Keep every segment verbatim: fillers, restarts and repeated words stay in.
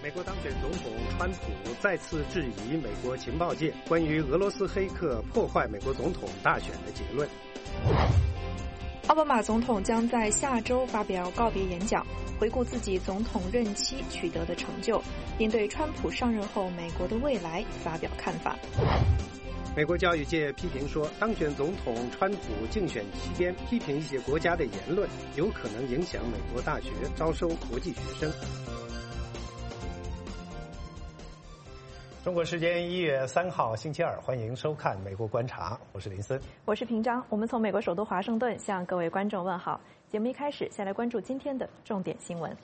美国当选总统川普再次质疑美国情报界关于俄罗斯黑客破坏美国总统大选的结论。 奥巴马总统将在下周发表告别演讲，回顾自己总统任期取得的成就，并对川普上任后美国的未来发表看法。 美国教育界批评说，当选总统川普竞选期间批评一些国家的言论，有可能影响美国大学招收国际学生。中国时间一月三号星期二，欢迎收看《美国观察》，我是林森， 我是平章。我们从美国首都华盛顿向各位观众问好。节目一开始，先来关注今天的重点新闻。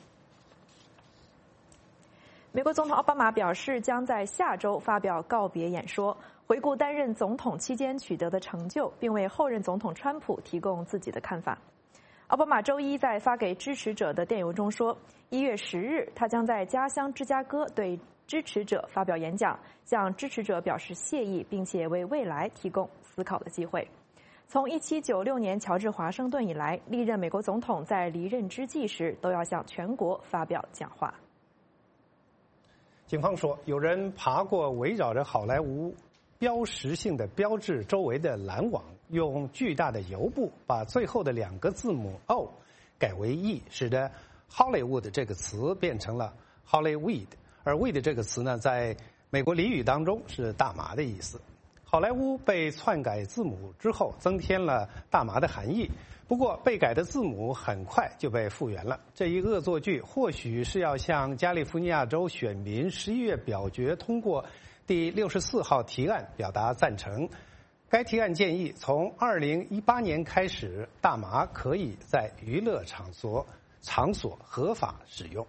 美国总统奥巴马表示，将在下周发表告别演说，回顾担任总统期间取得的成就，并为后任总统川普提供自己的看法。奥巴马周一在发给支持者的电邮中说，一月十日他将在家乡芝加哥对支持者发表演讲，向支持者表示谢意，并且为未来提供思考的机会。从一七九六年乔治华盛顿以来，历任美国总统在离任之际时都要向全国发表讲话。 警方说，有人爬过围绕着好莱坞标识性的标志周围的拦网，用巨大的油布把最后的两个字母 O 改为 E， 使得 Hollywood 这个词变成了 Hollyweed。而 weed 这个词呢，在美国俚语当中是大麻的意思。好莱坞被篡改字母之后，增添了大麻的含义。不过，被改的字母很快就被复原了。这一恶作剧或许是要向加利福尼亚州选民十一月表决通过第六十四号提案表达赞成。该提案建议，从二零一八年开始，大麻可以在娱乐场所场所合法使用。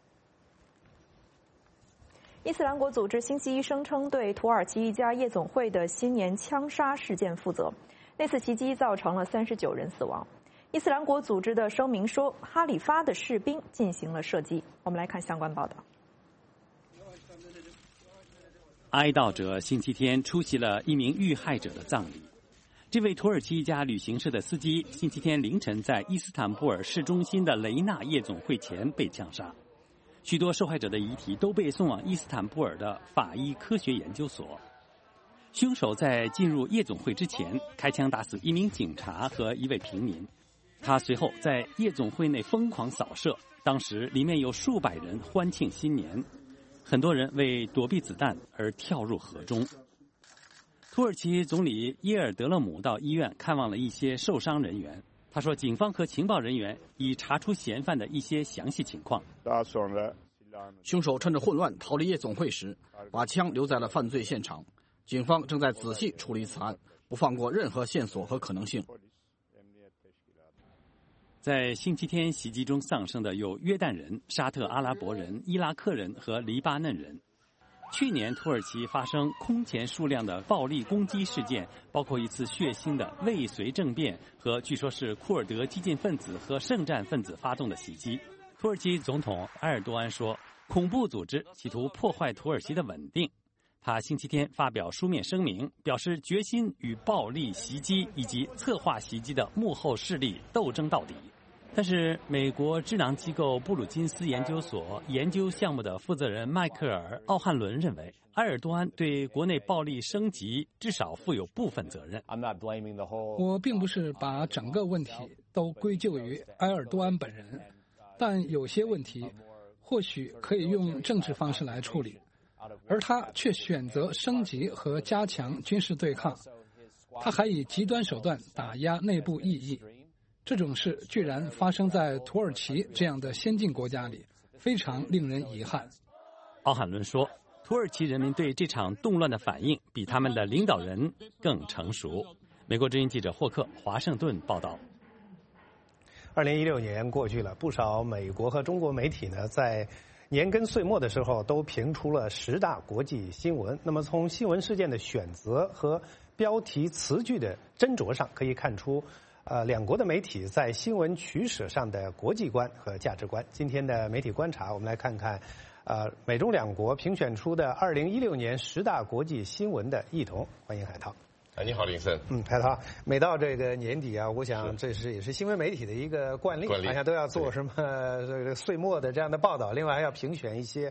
伊斯兰国组织星期一声称对土耳其一家夜总会的新年枪杀事件负责，那次袭击造成了三十九人死亡。伊斯兰国组织的声明说，哈里发的士兵进行了射击。我们来看相关报道。 哀悼者星期天出席了一名遇害者的葬礼。这位土耳其一家旅行社的司机星期天凌晨在伊斯坦布尔市中心的雷纳夜总会前被枪杀。许多受害者的遗体都被送往伊斯坦布尔的法医科学研究所。凶手在进入夜总会之前开枪打死一名警察和一位平民，他随后在夜总会内疯狂扫射，当时里面有数百人欢庆新年，很多人为躲避子弹而跳入河中。土耳其总理耶尔德勒姆到医院看望了一些受伤人员，他说，警方和情报人员已查出嫌犯的一些详细情况。 凶手趁着混乱逃离夜总会时，把枪留在了犯罪现场。警方正在仔细处理此案，不放过任何线索和可能性。 在星期天袭击中丧生的有约旦人、沙特阿拉伯人、伊拉克人和黎巴嫩人。去年土耳其发生空前数量的暴力攻击事件，包括一次血腥的未遂政变和据说是库尔德激进分子和圣战分子发动的袭击。土耳其总统埃尔多安说，恐怖组织企图破坏土耳其的稳定。他星期天发表书面声明，表示决心与暴力袭击以及策划袭击的幕后势力斗争到底。但是，美国智囊机构布鲁金斯研究所研究项目的负责人迈克尔·奥汉伦认为，埃尔多安对国内暴力升级至少负有部分责任。 我并不是把整个问题都归咎于埃尔多安本人，但有些问题或许可以用政治方式来处理，而他却选择升级和加强军事对抗。他还以极端手段打压内部异议。这种事居然发生在土耳其这样的先进国家里，非常令人遗憾。 奥汉伦说，土耳其人民对这场动乱的反应比他们的领导人更成熟。美国之音记者霍克华盛顿报道。 二零一六年过去了，不少美国和中国媒体呢，在年根岁末的时候都评出了十大国际新闻。那么从新闻事件的选择和标题词句的斟酌上，可以看出呃，两国的媒体在新闻取舍上的国际观和价值观。今天的媒体观察，我们来看看，呃，美中两国评选出的二零一六年十大国际新闻的异同。欢迎海涛。 哎，你好，林森。 嗯，海涛，每到这个年底啊，我想这是也是新闻媒体的一个惯例， 惯例好像都要做什么这个岁末的这样的报道，另外还要评选一些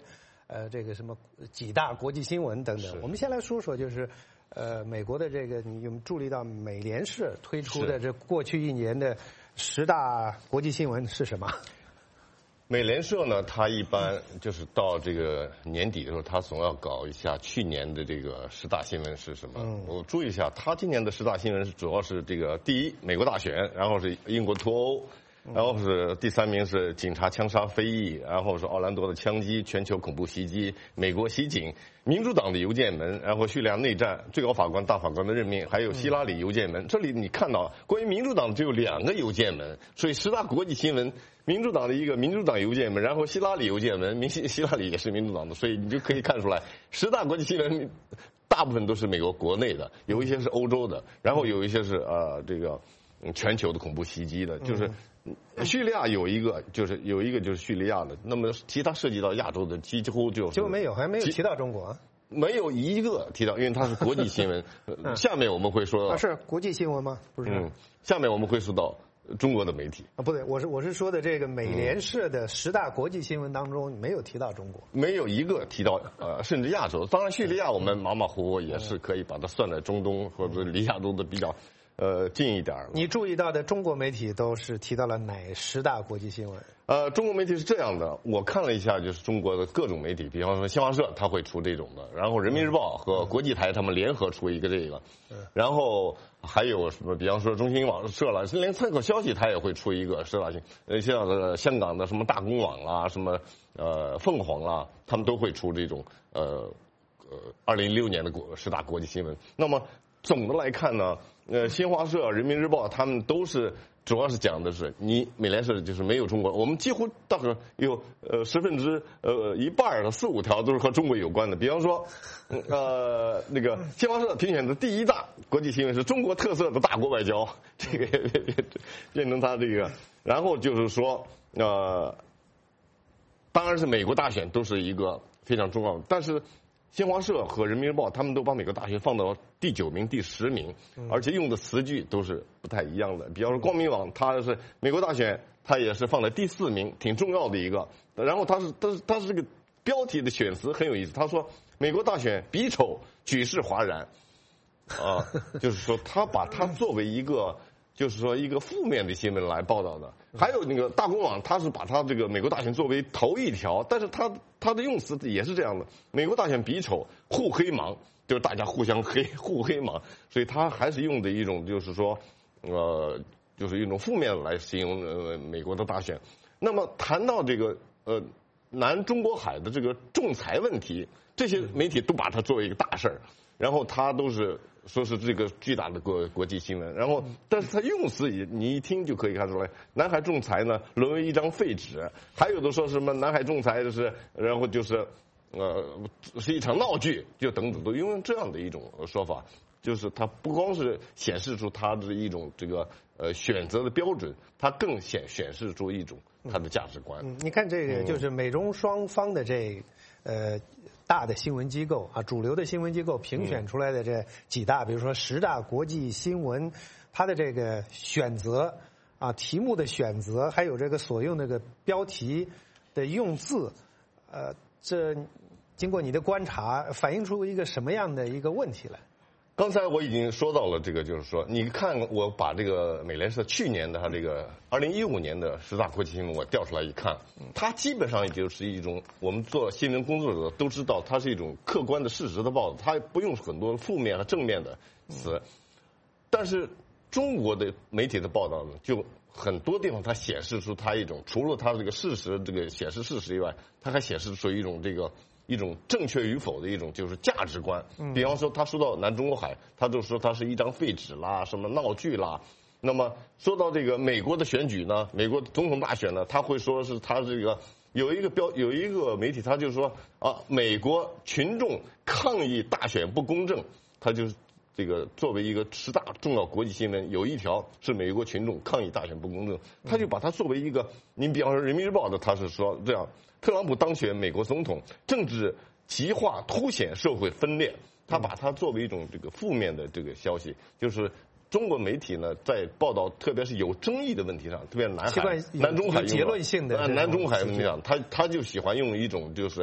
呃这个什么几大国际新闻等等。我们先来说说就是。呃，美国的这个，你有没有注意到美联社推出的这过去一年的十大国际新闻是什么？ 美联社呢，它一般就是到这个年底的时候，它总要搞一下去年的这个十大新闻是什么。嗯、我注意一下，它今年的十大新闻是主要是这个第一，美国大选，然后是英国脱欧。然后是第三名是警察枪杀非裔，然后是奥兰多的枪击、全球恐怖袭击、美国袭警、民主党的邮件门，然后叙利亚内战、最高法官、大法官的任命，还有希拉里邮件门。这里你看到关于民主党只有两个邮件门，所以十大国际新闻，民主党的一个民主党邮件门，然后希拉里邮件门，民希希拉里也是民主党的，所以你就可以看出来，十大国际新闻大部分都是美国国内的，有一些是欧洲的，然后有一些是呃这个全球的恐怖袭击的，就是。叙利亚有一个，就是有一个就是叙利亚的，那么其他涉及到亚洲的几乎就是几乎没有，还没有提到中国， 没有一个提到，因为它是国际新闻。嗯、下面我们会说到， 啊是国际新闻吗？不是。 嗯，下面我们会说到中国的媒体啊，不对，我是我是说的这个美联社的十大国际新闻当中没有提到中国， 没有一个提到呃，甚至亚洲。当然，叙利亚我们马马虎虎也是可以把它算在中东或者离亚洲的比较。呃，近一点。 你注意到的中国媒体都是提到了哪十大国际新闻？ 呃，中国媒体是这样的，我看了一下，就是中国的各种媒体，比方说新华社，它会出这种的，然后人民日报和国际台他们联合出一个这个，然后还有什么，比方说中新网社了，连参考消息它也会出一个十大新，呃，像呃香港的什么大公网啦，什么呃凤凰啦，他们都会出这种呃呃二零一六年的国十大国际新闻。那么总的来看呢？呃，新华社、人民日报，他们都是主要是讲的是你美联社就是没有中国，我们几乎大概有呃十分之呃一半的四五条都是和中国有关的。比方说，呃，那个新华社评选的第一大国际新闻是中国特色的大国外交，这个变成他这个，然后就是说呃，当然是美国大选都是一个非常重要的，但是。新华社和人民日报他们都把美国大选放到第九名、第十名，而且用的词句都是不太一样的。比方说光明网，它是美国大选，它也是放在第四名，挺重要的一个。然后它是它是它是这个标题的选词很有意思，他说美国大选比丑，举世哗然，啊，就是说他把它作为一个。就是说一个负面的新闻来报道的，还有那个大公网，他是把他这个美国大选作为头一条，但是他他的用词也是这样的，美国大选比丑，互黑盲，就是大家互相黑，互黑盲，所以他还是用的一种就是说，呃，就是一种负面来形容呃美国的大选。那么谈到这个呃南中国海的这个仲裁问题，这些媒体都把它作为一个大事儿，然后他都是。说是这个巨大的国国际新闻，然后，但是他用词也你一听就可以看出来，南海仲裁呢沦为一张废纸，还有的说什么南海仲裁就是，然后就是，呃，是一场闹剧，就等等都用这样的一种说法，就是它不光是显示出它的一种这个呃选择的标准，它更显显示出一种它的价值观。 嗯，你看这个就是美中双方的这呃。大的新闻机构啊，主流的新闻机构评选出来的这几大，比如说十大国际新闻，它的这个选择啊，题目的选择，还有这个所用那个标题的用字，呃，这经过你的观察，反映出一个什么样的一个问题来？ 刚才我已经说到了这个，就是说，你看我把这个美联社去年的它这个二零一五年的十大国际新闻我调出来一看，它基本上也就是一种我们做新闻工作者都知道，它是一种客观的事实的报道，它不用很多负面和正面的词。但是中国的媒体的报道呢，就很多地方它显示出它一种除了它这个事实这个显示事实以外，它还显示出一种这个。一种正确与否的一种就是价值观，比方说他说到南中国海，他就说它是一张废纸啦，什么闹剧啦。那么说到这个美国的选举呢，美国总统大选呢，他会说是他这个有一个标有一个媒体，他就说啊，美国群众抗议大选不公正，他就是这个作为一个十大重要国际新闻，有一条是美国群众抗议大选不公正，他就把它作为一个，你比方说人民日报的，他是说这样。特朗普当选美国总统，政治极化凸显社会分裂，他把它作为一种这个负面的这个消息，就是中国媒体呢在报道，特别是有争议的问题上，特别南海、南中海结论性的南中海问题上，他他就喜欢用一种就是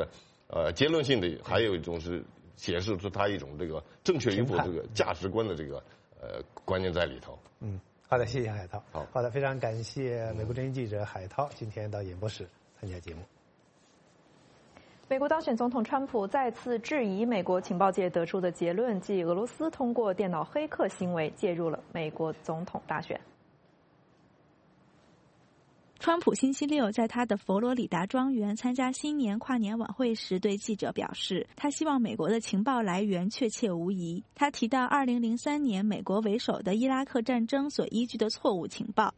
呃结论性的，还有一种是显示出他一种这个正确与否这个价值观的这个呃观念在里头。 嗯，好的，谢谢海涛。 好， 好的，非常感谢美国之音记者海涛今天到演播室参加节目。 美国当选总统川普再次质疑美国情报界得出的结论，即俄罗斯通过电脑黑客行为介入了美国总统大选。 川普星期六在他的佛罗里达庄园参加新年跨年晚会时，对记者表示，他希望美国的情报来源确切无疑。他提到二零零三年美国为首的伊拉克战争所依据的错误情报。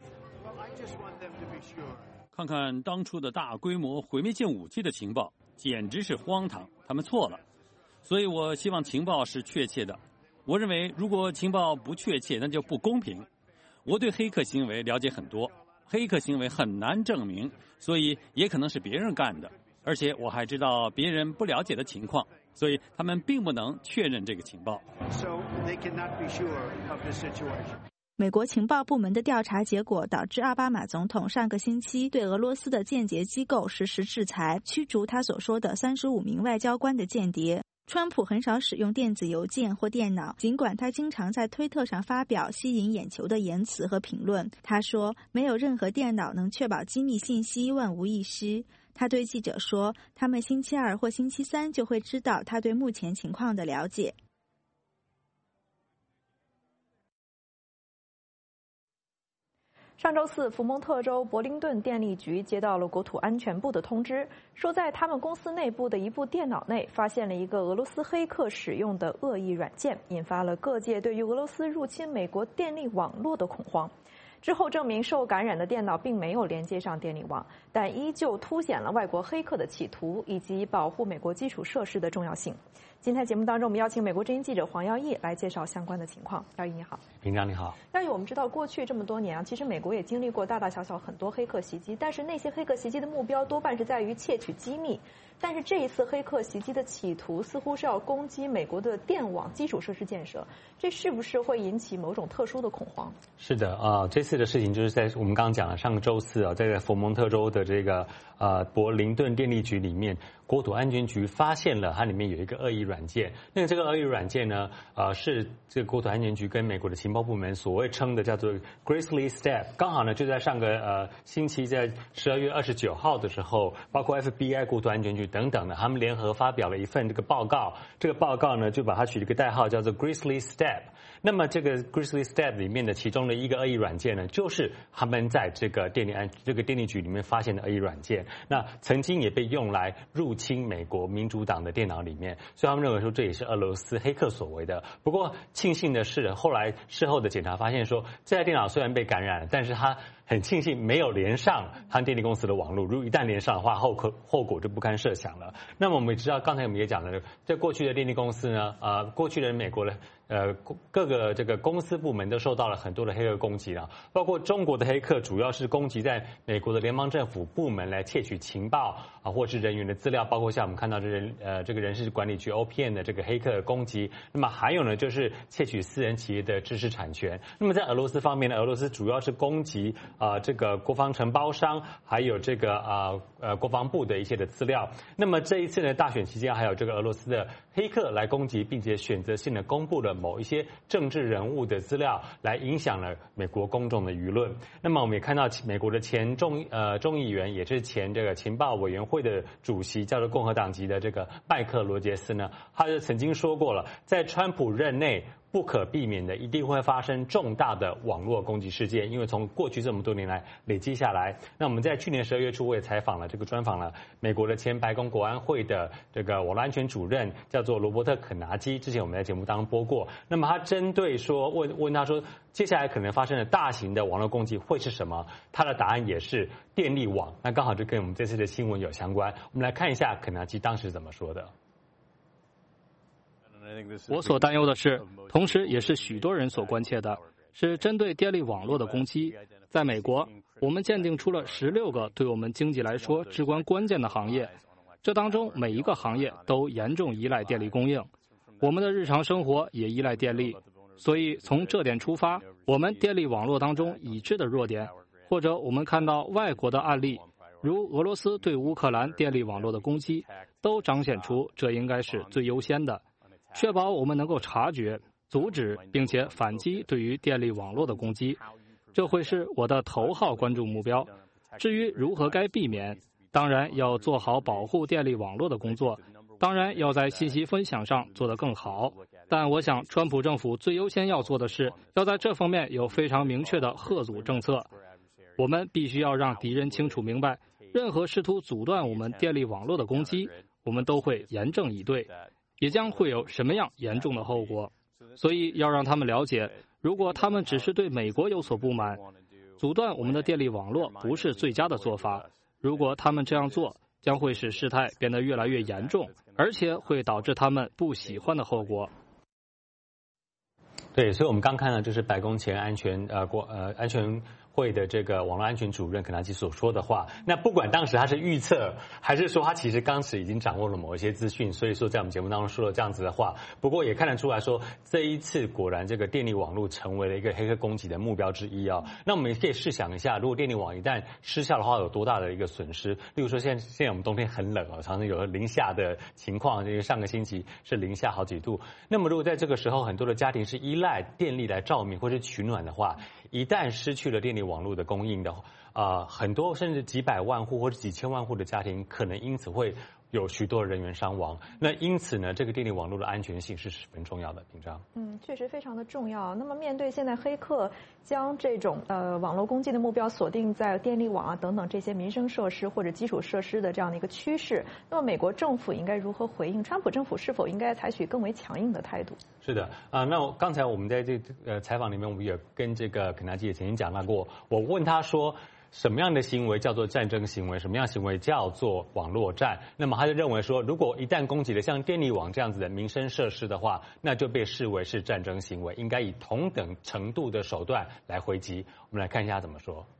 看看当初的大规模毁灭性武器的情报，简直是荒唐，他们错了。所以我希望情报是确切的。我认为如果情报不确切，那就不公平。我对黑客行为了解很多，黑客行为很难证明，所以也可能是别人干的。而且我还知道别人不了解的情况，所以他们并不能确认这个情报。 美国情报部门的调查结果导致奥巴马总统上个星期对俄罗斯的间谍机构实施制裁，驱逐他所说的三十五名外交官的间谍。川普很少使用电子邮件或电脑，尽管他经常在推特上发表吸引眼球的言辞和评论。他说，没有任何电脑能确保机密信息万无一失。他对记者说，他们星期二或星期三就会知道他对目前情况的了解。 上周四，福蒙特州伯灵顿电力局接到了国土安全部的通知，说在他们公司内部的一部电脑内发现了一个俄罗斯黑客使用的恶意软件，引发了各界对于俄罗斯入侵美国电力网络的恐慌。之后证明受感染的电脑并没有连接上电力网，但依旧凸显了外国黑客的企图以及保护美国基础设施的重要性。今天节目当中，我们邀请美国之音记者黄耀义来介绍相关的情况。耀义你好。 平常你好。 耀义，我们知道过去这么多年啊，其实美国也经历过大大小小很多黑客袭击，但是那些黑客袭击的目标多半是在于窃取机密。但是这一次黑客袭击的企图似乎是要攻击美国的电网基础设施建设，这是不是会引起某种特殊的恐慌？ 是的啊、呃，这次的事情就是在我们刚刚讲了，上个周四啊，在佛蒙特州的这个呃伯灵顿电力局里面，国土安全局发现了它里面有一个恶意软件。那这个恶意软件呢，呃，是这个国土安全局跟美国的情报部门所谓称的叫做 Grizzly Step。刚好呢，就在上个呃星期，在十二月二十九号的时候，包括 F B I、国土安全局等等的，他们联合发表了一份这个报告。这个报告呢，就把它取了一个代号，叫做 Grizzly Step。那么这个 Grizzly Step 里面的其中的一个恶意软件呢，就是他们在这个电力安这个电力局里面发现的恶意软件。那曾经也被用来入侵美国民主党的电脑里面，所以他们认为说这也是俄罗斯黑客所为的。不过庆幸的是，后来事后的检查发现说，这台电脑虽然被感染了，但是它很庆幸没有连上他电力公司的网络，如果一旦连上的话，后果后果就不堪设想了。那么我们也知道，刚才我们也讲了，在过去的电力公司呢，呃，过去的美国的呃各个这个公司部门都受到了很多的黑客攻击了，包括中国的黑客主要是攻击在美国的联邦政府部门来窃取情报啊，或是人员的资料，包括像我们看到这人呃这个人事管理局 O P M 的这个黑客攻击。那么还有呢，就是窃取私人企业的知识产权。那么在俄罗斯方面呢，俄罗斯主要是攻击啊、呃、这个国防承包商，还有这个啊 呃, 呃国防部的一些的资料。那么这一次呢，大选期间还有这个俄罗斯的黑客来攻击，并且选择性的公布了某一些政治人物的资料，来影响了美国公众的舆论。那么我们也看到美国的前众呃众议员，也是前这个情报委员会的主席，叫做共和党籍的这个麦克罗杰斯呢，他就曾经说过了，在川普任内不可避免的一定会发生重大的网络攻击事件，因为从过去这么多年来累积下来。那我们在去年十二月初，我也采访了这个专访了美国的前白宫国安会的这个网络安全主任，叫做罗伯特肯拿基，之前我们在节目当中播过。那么他针对说问问他说，接下来可能发生的大型的网络攻击会是什么？他的答案也是电力网，那刚好就跟我们这次的新闻有相关。我们来看一下肯拿基当时怎么说的。 我所担忧的是，同时也是许多人所关切的，是针对电力网络的攻击。在美国，我们鉴定出了十六个对我们经济来说至关关键的行业，这当中每一个行业都严重依赖电力供应，我们的日常生活也依赖电力。所以从这点出发，我们电力网络当中已知的弱点，或者我们看到外国的案例， 如俄罗斯对乌克兰电力网络的攻击，都彰显出这应该是最优先的，确保我们能够察觉、阻止并且反击对于电力网络的攻击，这会是我的头号关注目标。至于如何该避免，当然要做好保护电力网络的工作，当然要在信息分享上做得更好。但我想，川普政府最优先要做的是，要在这方面有非常明确的吓阻政策。我们必须要让敌人清楚明白，任何试图阻断我们电力网络的攻击，我们都会严正以对，也将会有什么样严重的后果。所以要让他们了解，如果他们只是对美国有所不满，阻断我们的电力网络不是最佳的做法。如果他们这样做，将会使事态变得越来越严重，而且会导致他们不喜欢的后果。 对，所以我们刚看到就是白宫前安全呃国呃安全会的这个网络安全主任肯纳基所说的话。那不管当时他是预测，还是说他其实当时已经掌握了某一些资讯，所以说在我们节目当中说了这样子的话。不过也看得出来说，这一次果然这个电力网络成为了一个黑客攻击的目标之一啊。那我们也可以试想一下，如果电力网一旦失效的话，有多大的一个损失？例如说现在现在我们冬天很冷啊，常常有零下的情况，因为上个星期是零下好几度。那么如果在这个时候很多的家庭是依赖电力来照明或者取暖的话，一旦失去了电力网络的供应的啊、呃，很多甚至几百万户或者几千万户的家庭可能因此会有许多人员伤亡。那因此呢，这个电力网络的安全性是十分重要的。平常， 嗯，确实非常的重要。那么面对现在黑客将这种呃网络攻击的目标锁定在电力网啊等等这些民生设施或者基础设施的这样的一个趋势，那么美国政府应该如何回应？川普政府是否应该采取更为强硬的态度？是的啊、呃，那刚才我们在这呃采访里面，我们也跟这个肯纳基也曾经讲到过，我问他说，什么样的行为叫做战争行为？什么样的行为叫做网络战？那么他就认为说，如果一旦攻击了像电力网这样子的民生设施的话，那就被视为是战争行为，应该以同等程度的手段来回击。我们来看一下他怎么说。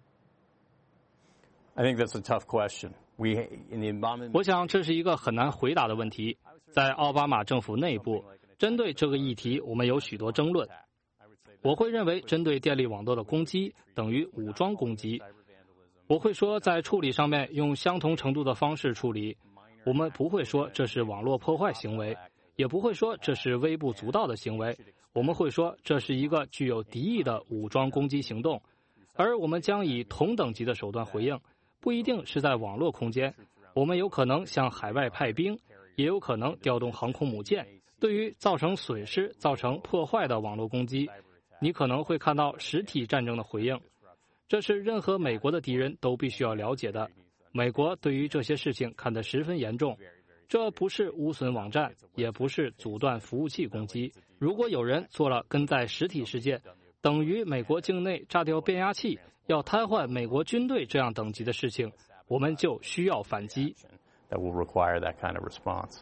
I think that's a tough question. We in the Obama. 我想这是一个很难回答的问题。在奥巴马政府内部，针对这个议题，我们有许多争论。我会认为，针对电力网络的攻击等于武装攻击。我会说，在处理上面用相同程度的方式处理。我们不会说这是网络破坏行为，也不会说这是微不足道的行为。我们会说这是一个具有敌意的武装攻击行动，而我们将以同等级的手段回应。不一定是在网络空间，我们有可能向海外派兵，也有可能调动航空母舰。对于造成损失、造成破坏的网络攻击，你可能会看到实体战争的回应。这是任何美国的敌人都必须要了解的。美国对于这些事情看得十分严重。这不是污损网站，也不是阻断服务器攻击。如果有人做了跟在实体世界等于美国境内炸掉变压器，要瘫痪美国军队这样等级的事情，我们就需要反击。 That will require that kind of response.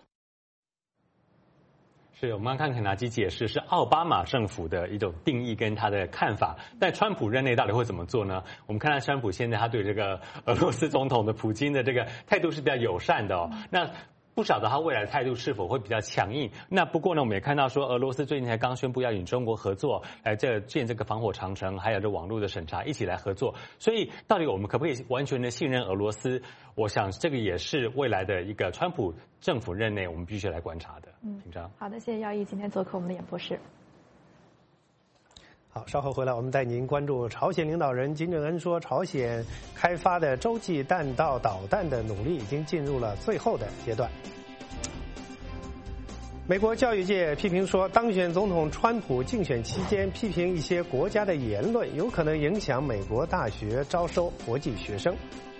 是我们刚看肯纳基解释是奥巴马政府的一种定义跟他的看法，但川普任内到底会怎么做呢？我们看到川普现在他对这个俄罗斯总统的普京的这个态度是比较友善的哦。那不晓得他未来的态度是否会比较强硬。那不过呢，我们也看到说，俄罗斯最近才刚宣布要与中国合作，来这建这个防火长城，还有这网络的审查，一起来合作。所以，到底我们可不可以完全的信任俄罗斯？我想这个也是未来的一个川普政府任内我们必须来观察的。 嗯， 平常好的，谢谢耀毅今天做客我们的演播室。 好，稍后回来，我们带您关注朝鲜领导人金正恩说，朝鲜开发的洲际弹道导弹的努力已经进入了最后的阶段。美国教育界批评说，当选总统川普竞选期间批评一些国家的言论，有可能影响美国大学招收国际学生。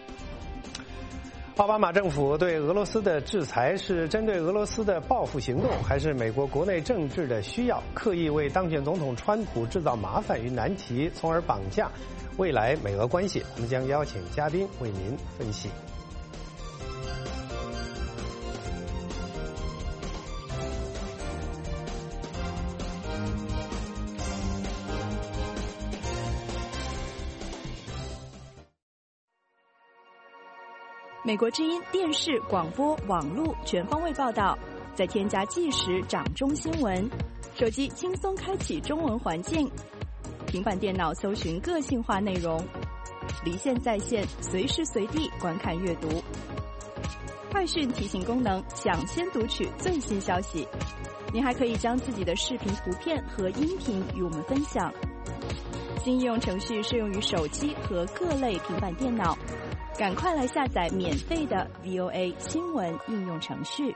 奥巴马政府对俄罗斯的制裁是针对俄罗斯的报复行动，还是美国国内政治的需要，刻意为当选总统川普制造麻烦与难题，从而绑架未来美俄关系？我们将邀请嘉宾为您分析。 美国之音电视、广播、网络全方位报道，再添加即时掌中新闻，手机轻松开启中文环境，平板电脑搜寻个性化内容， 离线在线，随时随地观看阅读。快讯提醒功能，抢先读取最新消息。您还可以将自己的视频、图片和音频与我们分享。新应用程序适用于手机和各类平板电脑，赶快来下载免费的 V O A 新闻应用程序。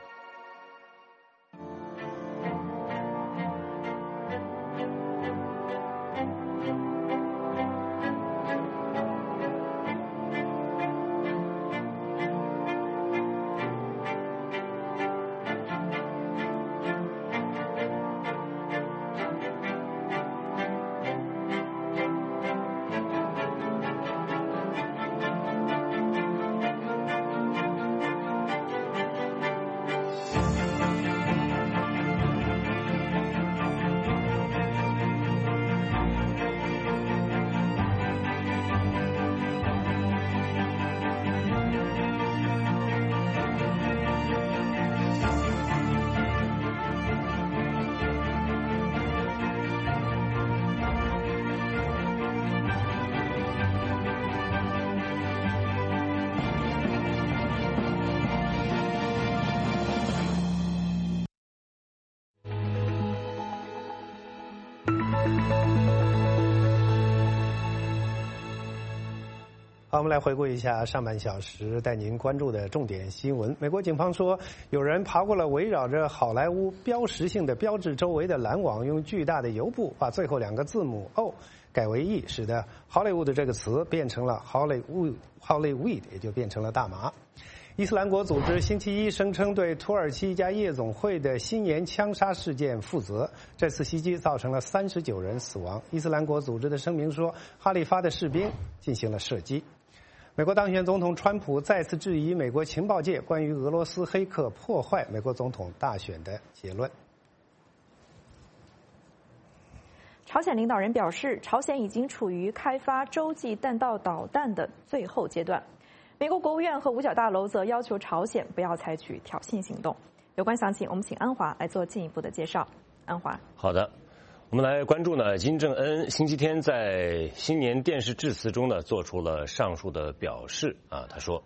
好，我们来回顾一下上半小时带您关注的重点新闻。美国警方说，有人爬过了围绕着好莱坞标识性的标志周围的拦网，用巨大的油布把最后两个字母 O 改为 E， 使得 Hollywood 这个词变成了 Hollywood Hollywood， 也就变成了大麻。伊斯兰国组织星期一声称对土耳其一家夜总会的新年枪杀事件负责，这次袭击造成了三十九人死亡。伊斯兰国组织的声明说，哈利发的士兵进行了射击。美国当选总统川普再次质疑美国情报界关于俄罗斯黑客破坏美国总统大选的结论。 朝鲜领导人表示，朝鲜已经处于开发洲际弹道导弹的最后阶段。美国国务院和五角大楼则要求朝鲜不要采取挑衅行动。有关详情，我们请安华来做进一步的介绍。安华， 好的。我们来关注呢，金正恩星期天在新年电视致辞中呢，做出了上述的表示啊，他说：“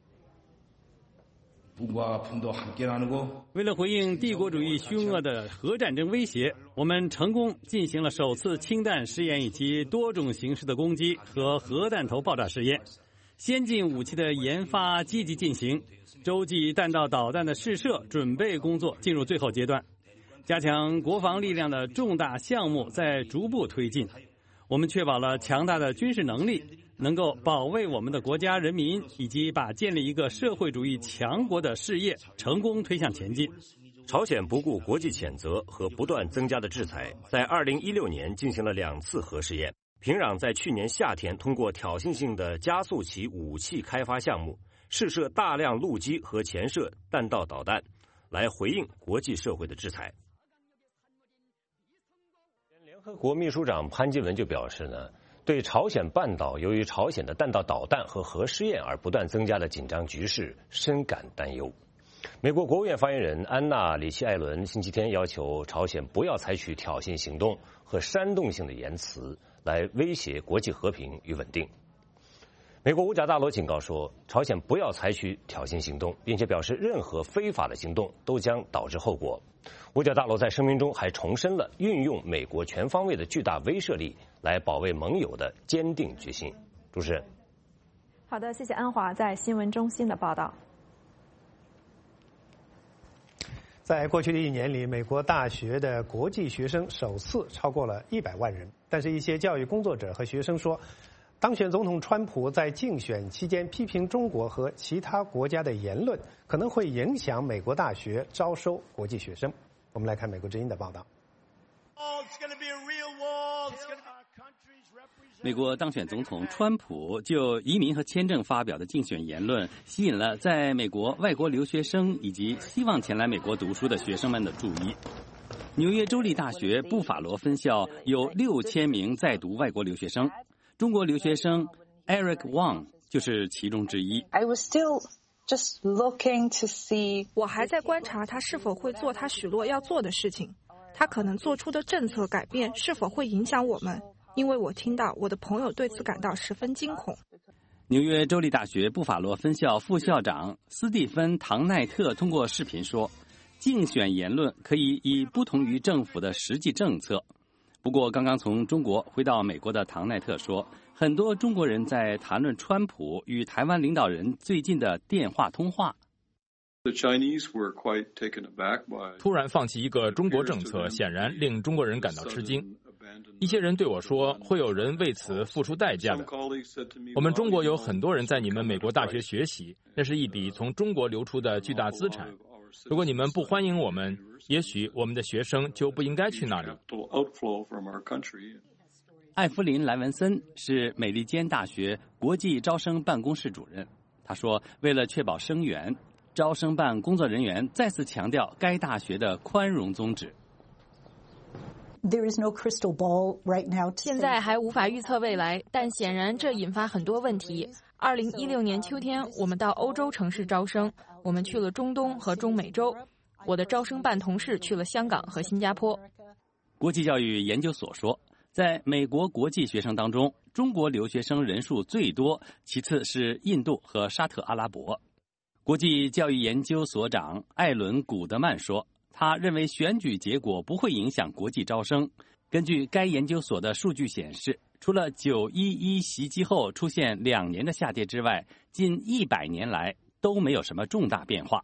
为了回应帝国主义凶恶的核战争威胁，我们成功进行了首次氢弹试验以及多种形式的攻击和核弹头爆炸试验。先进武器的研发积极进行，洲际弹道导弹的试射准备工作进入最后阶段。加强国防力量的重大项目在逐步推进，我们确保了强大的军事能力，能够保卫我们的国家人民，以及把建立一个社会主义强国的事业成功推向前进。” 朝鲜不顾国际谴责和不断增加的制裁，在二零一六年进行了两次核试验。平壤在去年夏天通过挑衅性的加速其武器开发项目，试射大量陆基和潜射弹道导弹，来回应国际社会的制裁。联合国秘书长潘基文就表示呢，对朝鲜半岛由于朝鲜的弹道导弹和核试验而不断增加的紧张局势深感担忧。美国国务院发言人安娜·里奇·艾伦星期天要求朝鲜不要采取挑衅行动和煽动性的言辞来威胁国际和平与稳定。美国五角大楼警告说，朝鲜不要采取挑衅行动，并且表示任何非法的行动都将导致后果。五角大楼在声明中还重申了运用美国全方位的巨大威慑力来保卫盟友的坚定决心。主持人， 好的，谢谢安华在新闻中心的报道。 在过去的一年里，美国大学的国际学生首次超过了一百万人。但是，一些教育工作者和学生说，当选总统川普在竞选期间批评中国和其他国家的言论，可能会影响美国大学招收国际学生。我们来看美国之音的报道。 美国当选总统川普就移民和签证发表的竞选言论，吸引了在美国外国留学生以及希望前来美国读书的学生们的注意。纽约州立大学布法罗分校有六千名在读外国留学生，中国留学生 Eric Wang 就是其中之一。 I was still just looking to see， 我还在观察他是否会做他许诺要做的事情，他可能做出的政策改变是否会影响我们。因为我听到我的朋友对此感到十分惊恐。 纽约州立大学布法罗分校副校长斯蒂芬·唐奈特通过视频说，竞选言论可以以不同于政府的实际政策。不过，刚刚从中国回到美国的唐奈特说，很多中国人在谈论川普与台湾领导人最近的电话通话。 突然放弃一个中国政策，显然令中国人感到吃惊。一些人对我说，会有人为此付出代价的。我们中国有很多人在你们美国大学学习，那是一笔从中国流出的巨大资产。如果你们不欢迎我们，也许我们的学生就不应该去那里。 艾弗林·莱文森是美利坚大学国际招生办公室主任。他说，为了确保生源，招生办工作人员再次强调该大学的宽容宗旨。 现在还无法预测未来，但显然这引发很多问题。二零一六年秋天，我们到欧洲城市招生，我们去了中东和中美洲。我的招生办同事去了香港和新加坡。 国际教育研究所说，在美国国际学生当中，中国留学生人数最多，其次是印度和沙特阿拉伯。国际教育研究所长艾伦·古德曼说，他认为选举结果不会影响国际招生。根据该研究所的数据显示，除了九一一袭击后出现两年的下跌之外，近一百年来都没有什么重大变化。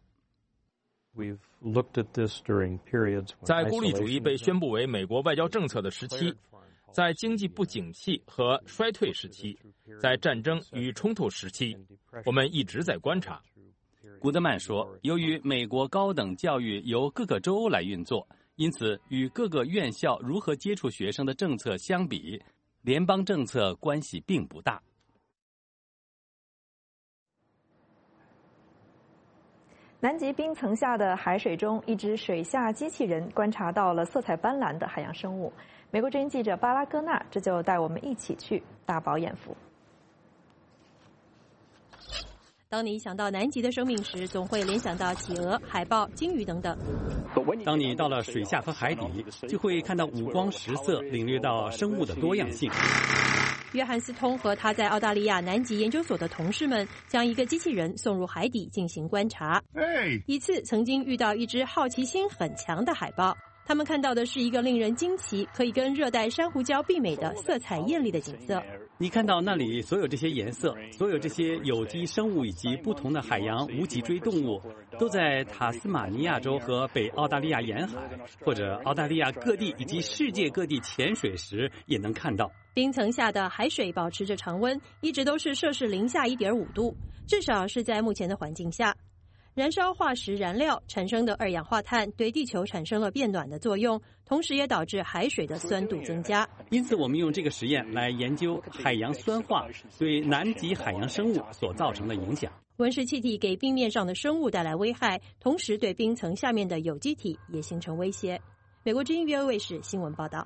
在孤立主义被宣布为美国外交政策的时期，在经济不景气和衰退时期，在战争与冲突时期，我们一直在观察。 古德曼说，由于美国高等教育由各个州来运作，因此与各个院校如何接触学生的政策相比，联邦政策关系并不大。 南极冰层下的海水中，一只水下机器人观察到了色彩斑斓的海洋生物。美国之音记者巴拉戈纳这就带我们一起去大饱眼福。 当你想到南极的生命时，总会联想到企鹅、海豹、鲸鱼等等。 当你到了水下和海底，就会看到五光十色，领略到生物的多样性。 约翰斯通和他在澳大利亚南极研究所的同事们将一个机器人送入海底进行观察。一次曾经遇到一只好奇心很强的海豹，他们看到的是一个令人惊奇、可以跟热带珊瑚礁媲美的色彩艳丽的景色。 你看到那里所有这些颜色，所有这些有机生物以及不同的海洋无脊椎动物，都在塔斯马尼亚州和北澳大利亚沿海，或者澳大利亚各地以及世界各地潜水时也能看到。 冰层下的海水保持着常温，一直都是摄氏零下一点五度，至少是在目前的环境下。燃烧化石燃料产生的二氧化碳对地球产生了变暖的作用，同时也导致海水的酸度增加。 因此，我们用这个实验来研究海洋酸化对南极海洋生物所造成的影响。 温室气体给冰面上的生物带来危害，同时对冰层下面的有机体也形成威胁。美国之音 V O A 卫视新闻报道。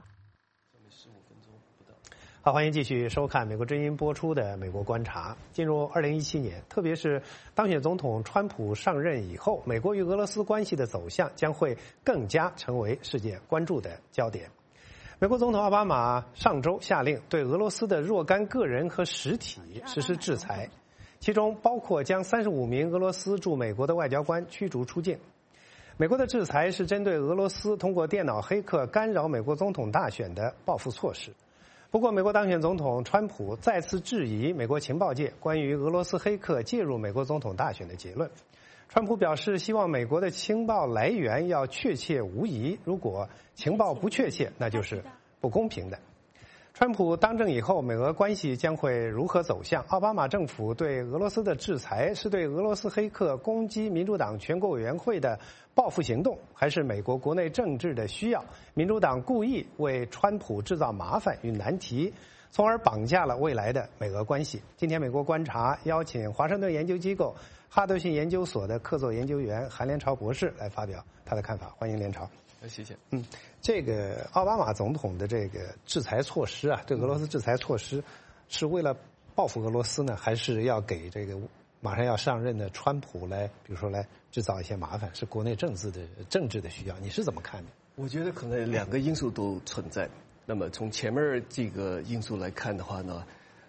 好，欢迎继续收看美国之音播出的《美国观察》。进入二零一七年，特别是当选总统川普上任以后，美国与俄罗斯关系的走向将会更加成为世界关注的焦点。美国总统奥巴马上周下令对俄罗斯的若干个人和实体实施制裁，其中包括将三十五名俄罗斯驻美国的外交官驱逐出境。美国的制裁是针对俄罗斯通过电脑黑客干扰美国总统大选的报复措施。不过，美国当选总统川普再次质疑美国情报界关于俄罗斯黑客介入美国总统大选的结论。川普表示，希望美国的情报来源要确切无疑，如果情报不确切，那就是不公平的。川普当政以后，美俄关系将会如何走向？奥巴马政府对俄罗斯的制裁是对俄罗斯黑客攻击民主党全国委员会的报复行动，还是美国国内政治的需要？民主党故意为川普制造麻烦与难题，从而绑架了未来的美俄关系。今天美国观察邀请华盛顿研究机构哈德逊研究所的客座研究员韩连朝博士来发表他的看法。欢迎连朝。 谢谢。 嗯，这个奥巴马总统的这个制裁措施啊，对俄罗斯制裁措施，是为了报复俄罗斯呢，还是要给这个马上要上任的川普来，比如说来制造一些麻烦？是国内政治的政治的需要？你是怎么看的？ 我觉得可能两个因素都存在。那么从前面这个因素来看的话呢，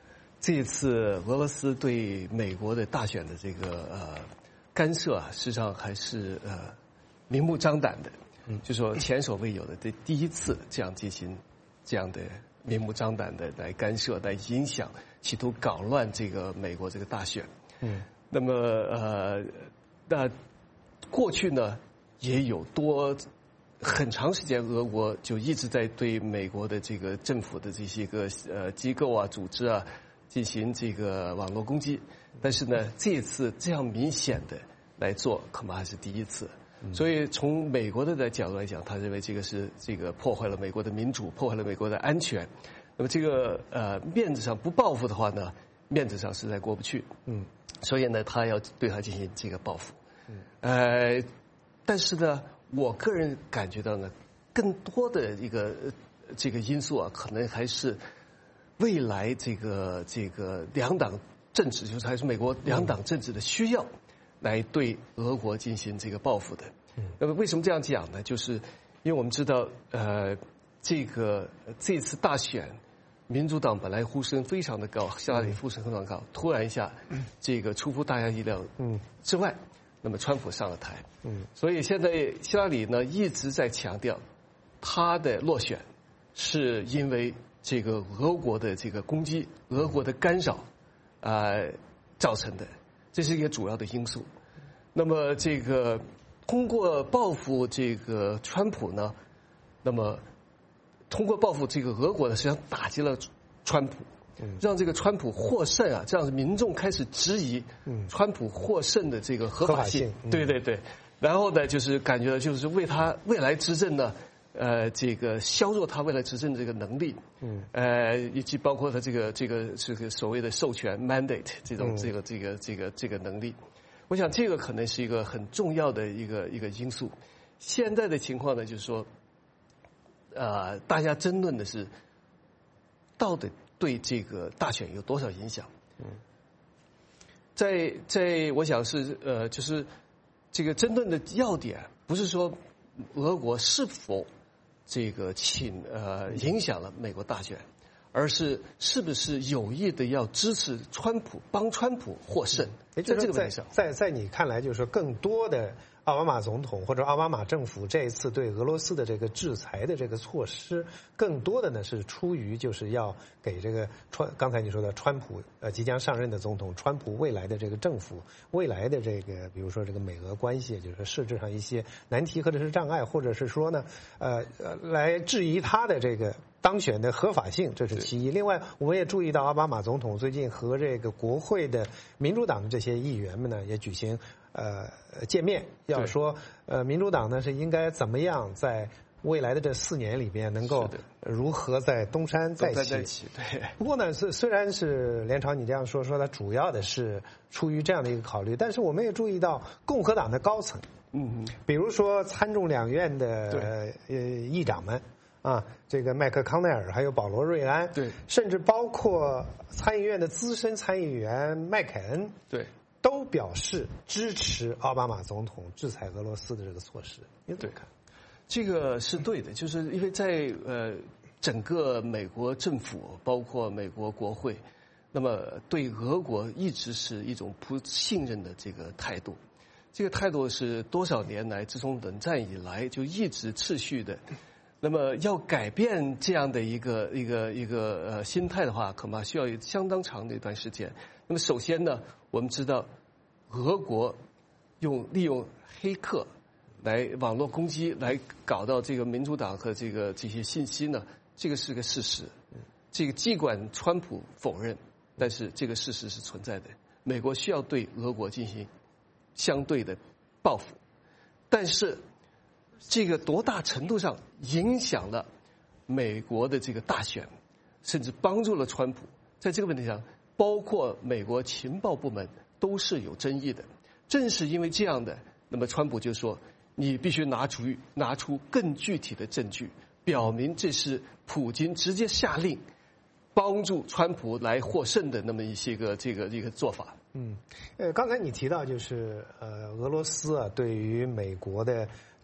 这一次俄罗斯对美国的大选的这个呃干涉啊，实际上还是呃明目张胆的，嗯，就说前所未有的这第一次这样进行这样的明目张胆的来干涉、来影响，企图搞乱这个美国这个大选。嗯，那么呃，那过去呢也有多很长时间，俄国就一直在对美国的这个政府的这些个呃机构啊、组织啊进行这个网络攻击，但是呢，这一次这样明显的来做，恐怕还是第一次。所以从美国的角度来讲，他认为这个是这个破坏了美国的民主，破坏了美国的安全。那么这个呃面子上不报复的话呢，面子上实在过不去。嗯，所以呢，他要对他进行这个报复。嗯，呃，但是呢，我个人感觉到呢，更多的一个这个因素啊，可能还是未来这个这个两党政治，就是还是美国两党政治的需要，来对俄国进行这个报复的。嗯，那么为什么这样讲呢？就是因为我们知道，呃，这个这次大选，民主党本来呼声非常的高，希拉里呼声非常高，突然一下，这个出乎大家意料之外，那么川普上了台。嗯，所以现在希拉里呢一直在强调，他的落选是因为这个俄国的这个攻击、俄国的干扰啊、呃、造成的，这是一个主要的因素。那么这个通过报复这个川普呢，那么通过报复这个俄国呢，实际上打击了川普，让这个川普获胜啊，这样民众开始质疑川普获胜的这个合法性。对对对，然后呢，就是感觉就是为他未来执政呢。呃，这个削弱他未来执政的这个能力，嗯，呃，以及包括他这个这个这个所谓的授权 mandate 这种这个这个这个这个能力，我想这个可能是一个很重要的一个一个因素。现在的情况呢，就是说，呃，大家争论的是，到底对这个大选有多少影响？嗯，在在我想是呃，就是这个争论的要点不是说俄国是否这个请呃影响了美国大选，而是是不是有意的要支持川普，帮川普获胜？ 在这个问题上，在在你看来，就是说更多的奥巴马总统或者奥巴马政府这一次对俄罗斯的这个制裁的这个措施，更多的呢是出于就是要给这个川刚才你说的川普呃即将上任的总统川普未来的这个政府未来的这个比如说这个美俄关系，就是设置上一些难题或者是障碍，或者是说呢呃呃来质疑他的这个当选的合法性，这是其一。另外，我们也注意到奥巴马总统最近和这个国会的民主党的这些议员们呢也举行呃见面，要说呃民主党呢是应该怎么样在未来的这四年里边能够如何在东山再起。 在一起对。 不过呢，是虽然是连朝你这样说，说它主要的是出于这样的一个考虑，但是我们也注意到共和党的高层，嗯，比如说参众两院的呃议长们。啊，这个麦克康奈尔还有保罗瑞安，对，甚至包括参议院的资深参议员麦凯恩，对，都表示支持奥巴马总统制裁俄罗斯的这个措施。你怎么看？ 这个是对的，就是因为在呃整个美国政府，包括美国国会，那么对俄国一直是一种不信任的这个态度。这个态度是多少年来，自从冷战以来就一直持续的。那么要改变这样的一个一个一个呃心态的话，恐怕需要有相当长的一段时间。那么首先呢，我们知道俄国用利用黑客来网络攻击，来搞到这个民主党和这个这些信息呢，这个是个事实。这个尽管川普否认，但是这个事实是存在的。美国需要对俄国进行相对的报复，但是这个多大程度上影响了美国的这个大选，甚至帮助了川普，在这个问题上，包括美国情报部门都是有争议的。正是因为这样的，那么川普就说，你必须拿出拿出更具体的证据，表明这是普京直接下令帮助川普来获胜的那么一些个这个这个做法。 嗯，呃，刚才你提到就是呃，俄罗斯啊，对于美国的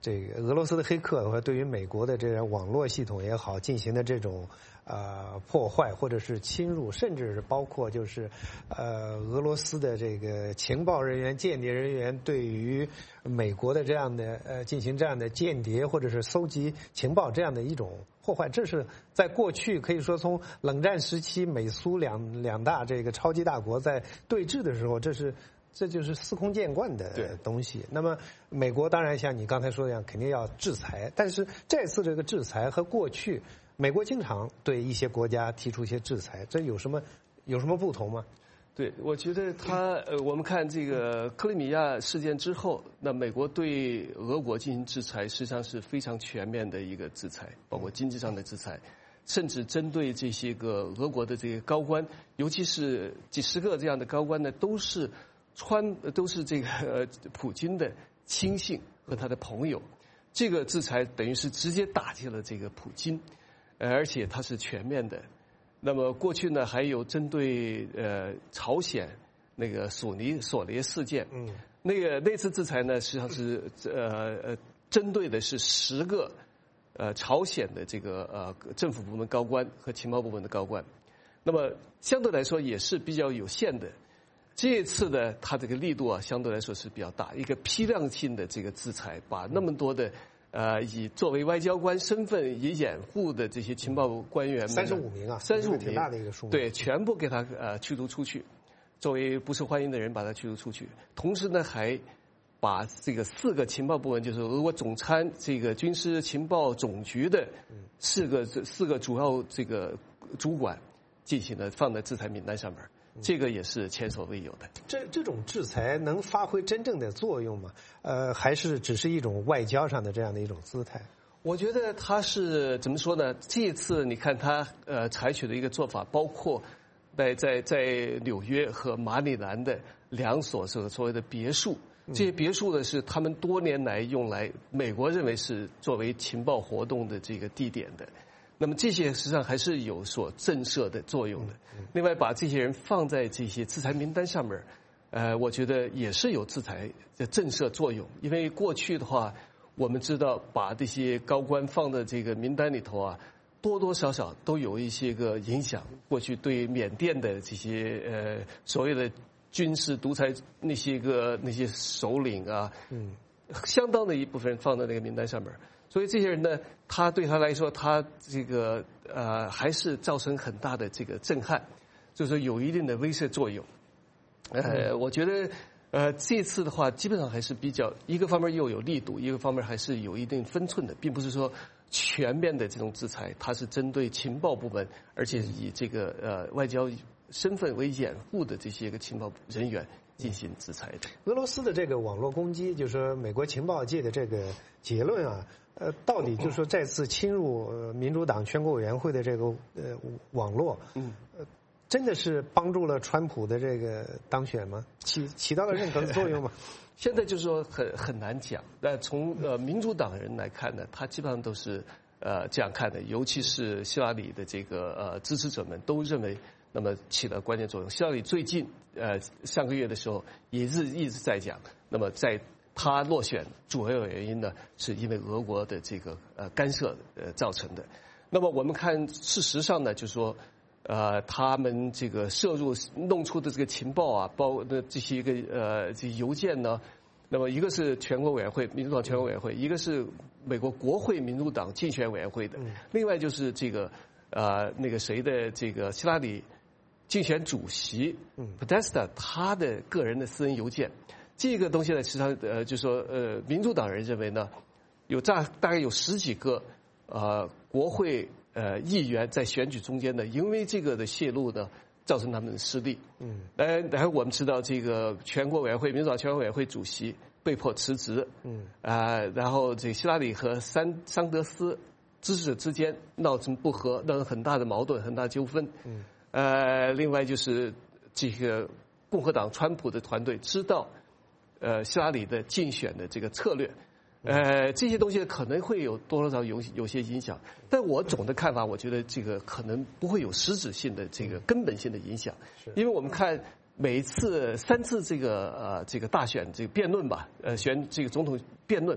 这个俄罗斯的黑客和对于美国的这样网络系统也好进行的这种呃破坏或者是侵入，甚至是包括就是呃俄罗斯的这个情报人员、间谍人员对于美国的这样的呃进行这样的间谍或者是搜集情报这样的一种破坏，这是在过去可以说从冷战时期美苏两两大这个超级大国在对峙的时候，这是。这就是司空见惯的东西。那么，美国当然像你刚才说的一样，肯定要制裁。但是这次这个制裁和过去，美国经常对一些国家提出一些制裁，这有什么有什么不同吗？ 对，我觉得他呃，我们看这个克里米亚事件之后，那美国对俄国进行制裁，实际上是非常全面的一个制裁，包括经济上的制裁，甚至针对这些个俄国的这些高官，尤其是几十个这样的高官呢，都是。川都是这个、呃、普京的亲信和他的朋友，这个制裁等于是直接打击了这个普京，呃、而且它是全面的。那么过去呢，还有针对呃朝鲜那个索尼索雷事件，嗯，那个那次制裁呢，实际上是呃呃针对的是十个呃朝鲜的这个呃政府部门高官和情报部门的高官，那么相对来说也是比较有限的。这次呢，它这个力度啊，相对来说是比较大，一个批量性的这个制裁，把那么多的呃以作为外交官身份以掩护的这些情报官员们， 三十五名啊， 三十五名， 挺大的一个数目， 对，全部给他呃驱逐出去，作为不受欢迎的人把他驱逐出去。同时呢，还把这个四个情报部门，就是俄国总参这个军事情报总局的四个四个主要这个主管，进行了放在制裁名单上面。这个也是前所未有的。 这这种制裁能发挥真正的作用吗？呃，还是只是一种外交上的这样的一种姿态？ 我觉得他是怎么说呢？这次你看他呃采取的一个做法，包括在在在纽约和马里兰的两所所所谓的别墅，这些别墅呢是他们多年来用来美国认为是作为情报活动的这个地点的。那么这些实际上还是有所震慑的作用的。另外，把这些人放在这些制裁名单上面，呃，我觉得也是有制裁的震慑作用。因为过去的话，我们知道把这些高官放在这个名单里头啊，多多少少都有一些个影响。过去对缅甸的这些呃所谓的军事独裁那些个那些首领啊，嗯，相当的一部分放在那个名单上面。所以这些人呢，他对他来说，他这个呃还是造成很大的这个震撼，就是说有一定的威慑作用。呃，我觉得呃这次的话，基本上还是比较一个方面又有力度，一个方面还是有一定分寸的，并不是说全面的这种制裁，它是针对情报部门，而且以这个呃外交身份为掩护的这些个情报人员进行制裁的。 俄罗斯的这个网络攻击，就是说美国情报界的这个结论啊。呃，到底就是说再次侵入呃民主党全国委员会的这个呃网络，嗯，呃，真的是帮助了川普的这个当选吗？起起到了任何的作用吗？ 现在就是说很很难讲。那从呃民主党人来看呢，他基本上都是呃这样看的，尤其是希拉里的这个呃支持者们都认为，那么起了关键作用。希拉里最近呃上个月的时候也是一直在讲，那么在。他落选主要原因呢，是因为俄国的这个呃干涉呃造成的。那么我们看，事实上呢，就是说，呃，他们这个摄入弄出的这个情报啊，包的这些一个呃这些邮件呢，那么一个是全国委员会民主党全国委员会，一个是美国国会民主党竞选委员会的，另外就是这个呃那个谁的这个希拉里竞选主席 Podesta 他的个人的私人邮件。这个东西呢，实际上呃，就说呃，民主党人认为呢，有大大概有十几个呃国会呃议员在选举中间呢，因为这个的泄露呢，造成他们的失利。嗯，呃，然后我们知道这个全国委员会民主党全国委员会主席被迫辞职。嗯，啊、呃，然后这希拉里和桑桑德斯支持者之间闹成不和，闹成很大的矛盾，很大纠纷。嗯，呃，另外就是这个共和党川普的团队知道。呃，希拉里的竞选的这个策略，呃，这些东西可能会有多多少少有有些影响，但我总的看法，我觉得这个可能不会有实质性的这个根本性的影响，因为我们看每一次三次这个呃这个大选这个辩论吧，呃选这个总统辩论，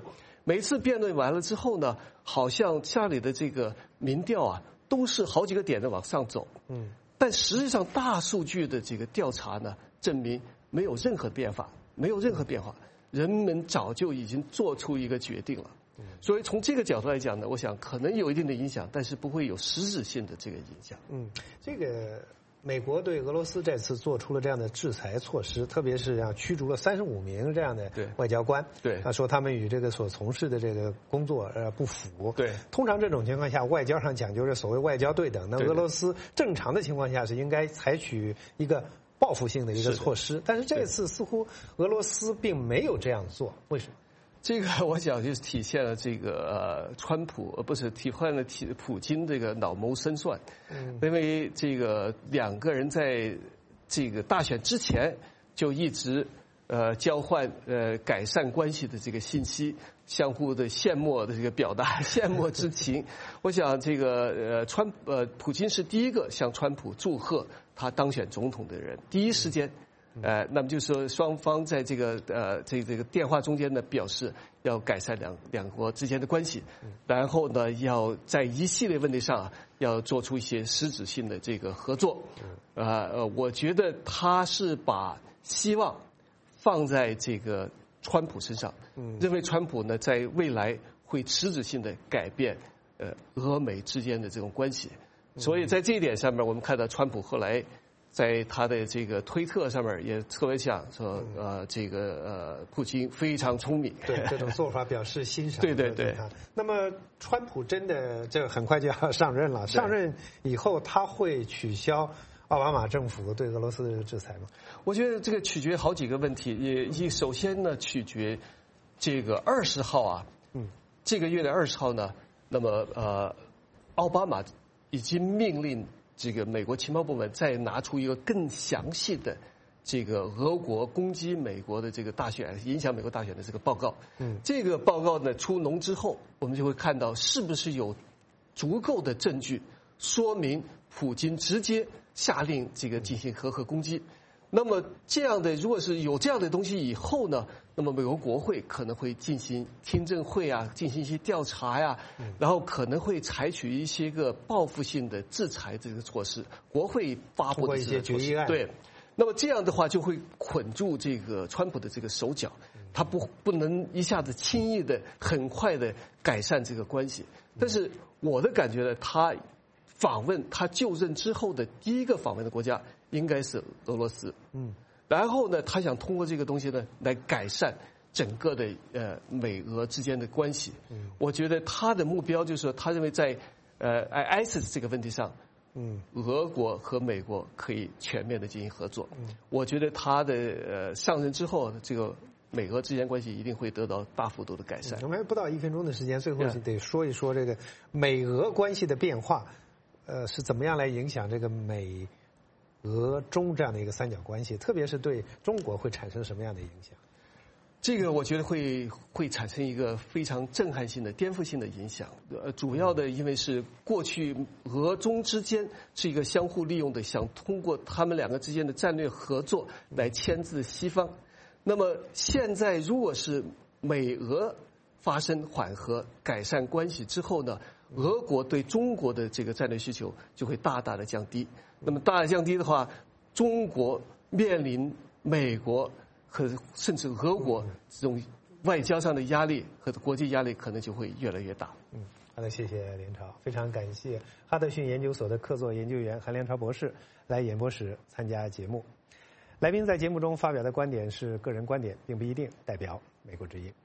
每次辩论完了之后呢，好像家里的这个民调啊，都是好几个点的往上走。嗯，但实际上大数据的这个调查呢，证明没有任何变化，没有任何变化，人们早就已经做出一个决定了。所以从这个角度来讲呢，我想可能有一定的影响，但是不会有实质性的这个影响。 嗯，这个美国对俄罗斯这次做出了这样的制裁措施，特别是让驱逐了三十五名这样的外交官。对，他说他们与这个所从事的这个工作呃不符。对，通常这种情况下，外交上讲究是所谓外交对等。那俄罗斯正常的情况下是应该采取一个报复性的一个措施，但是这次似乎俄罗斯并没有这样做，为什么？ 这个我想就是体现了这个呃，川普呃不是体现了体普京这个脑谋深算，嗯，因为这个两个人在这个大选之前就一直呃交换呃改善关系的这个信息，相互的羡慕的这个表达羡慕之情。我想这个呃川呃普京是第一个向川普祝贺他当选总统的人，第一时间。呃，那么就是说，双方在这个呃这这个电话中间呢，表示要改善两两国之间的关系，然后呢，要在一系列问题上要做出一些实质性的这个合作。呃呃，我觉得他是把希望放在这个川普身上，认为川普呢在未来会实质性的改变呃俄美之间的这种关系，所以在这一点上面，我们看到川普后来。在他的这个推特上面也特别讲说，呃，这个呃，普京非常聪明， 对这种做法表示欣赏。 对对对。 那么，川普真的这个很快就要上任了，上任以后他会取消奥巴马政府对俄罗斯的制裁吗？ 我觉得这个取决好几个问题，也一首先呢，取决这个二十号啊，嗯，这个月的二十号呢，那么呃，奥巴马已经命令。这个美国情报部门再拿出一个更详细的这个俄国攻击美国的这个大选、影响美国大选的这个报告。嗯，这个报告呢出笼之后，我们就会看到是不是有足够的证据说明普京直接下令这个进行核核攻击。那么这样的，如果是有这样的东西以后呢，那么美国国会可能会进行听证会啊，进行一些调查呀、啊，然后可能会采取一些个报复性的制裁这个措施，国会发布的一些决议案。 对，那么这样的话就会捆住这个川普的这个手脚，他不不能一下子轻易的、很快的改善这个关系。但是我的感觉呢，他访问他就任之后的第一个访问的国家。应该是俄罗斯，嗯，然后呢，他想通过这个东西呢，来改善整个的呃美俄之间的关系。嗯，我觉得他的目标就是说，他认为在呃 I S I S 这个问题上，嗯，俄国和美国可以全面的进行合作。嗯，我觉得他的呃上任之后，这个美俄之间关系一定会得到大幅度的改善。 我们还不到一分钟的时间，最后得说一说这个美俄关系的变化，呃，是怎么样来影响这个美。俄中这样的一个三角关系，特别是对中国会产生什么样的影响？ 这个我觉得会会产生一个非常震撼性的、颠覆性的影响。呃，主要的因为是过去俄中之间是一个相互利用的，想通过他们两个之间的战略合作来牵制西方。那么现在如果是美俄发生缓和、改善关系之后呢，俄国对中国的这个战略需求就会大大的降低。那么大大降低的话，中国面临美国和甚至俄国这种外交上的压力和国际压力，可能就会越来越大。 嗯，好的，谢谢连超，非常感谢哈德逊研究所的客座研究员韩连超博士来演播室参加节目。来宾在节目中发表的观点是个人观点，并不一定代表美国之音。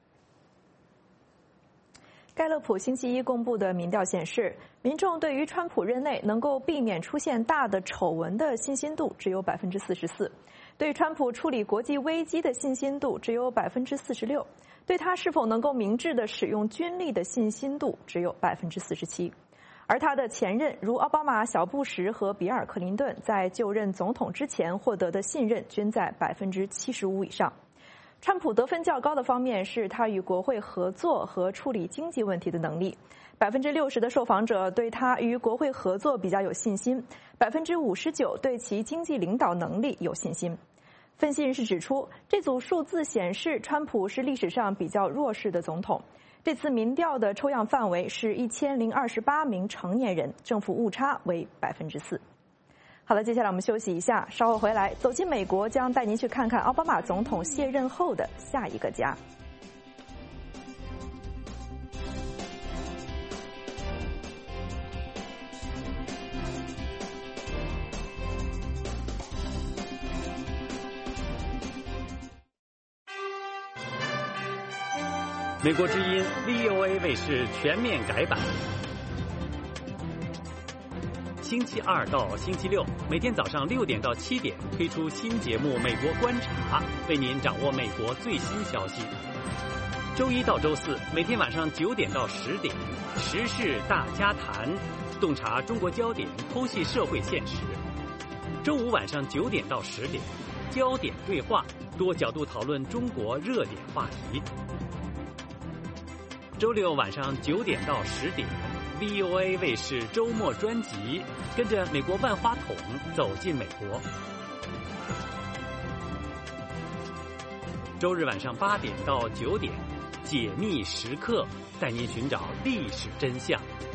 盖勒普星期一公布的民调显示，民众对于川普任内能够避免出现大的丑闻的信心度只有百分之四十四，对川普处理国际危机的信心度只有百分之四十六，对他是否能够明智地使用军力的信心度只有百分之四十七。而他的前任如奥巴马、小布什和比尔·克林顿在就任总统之前获得的信任均在百分之七十五以上。川普得分较高的方面是他与国会合作和处理经济问题的能力，百分之六十的受访者对他与国会合作比较有信心，百分之五十九对其经济领导能力有信心。分析人士指出，这组数字显示川普是历史上比较弱势的总统。 这次民调的抽样范围是一千零二十八名成年人，正负误差为百分之四。好了，接下来我们休息一下，稍后回来，走进美国将带您去看看奥巴马总统卸任后的下一个家。 美国之音 V O A 卫视全面改版，星期二到星期六每天早上六点到七点推出新节目《美国观察》，为您掌握美国最新消息。周一到周四每天晚上九点到十点，时事大家谈，洞察中国焦点，剖析社会现实。周五晚上九点到十点，焦点对话，多角度讨论中国热点话题。周六晚上九点到十点 ，V O A 卫视周末专辑，跟着美国万花筒走进美国。周日晚上八点到九点，解密时刻，带您寻找历史真相。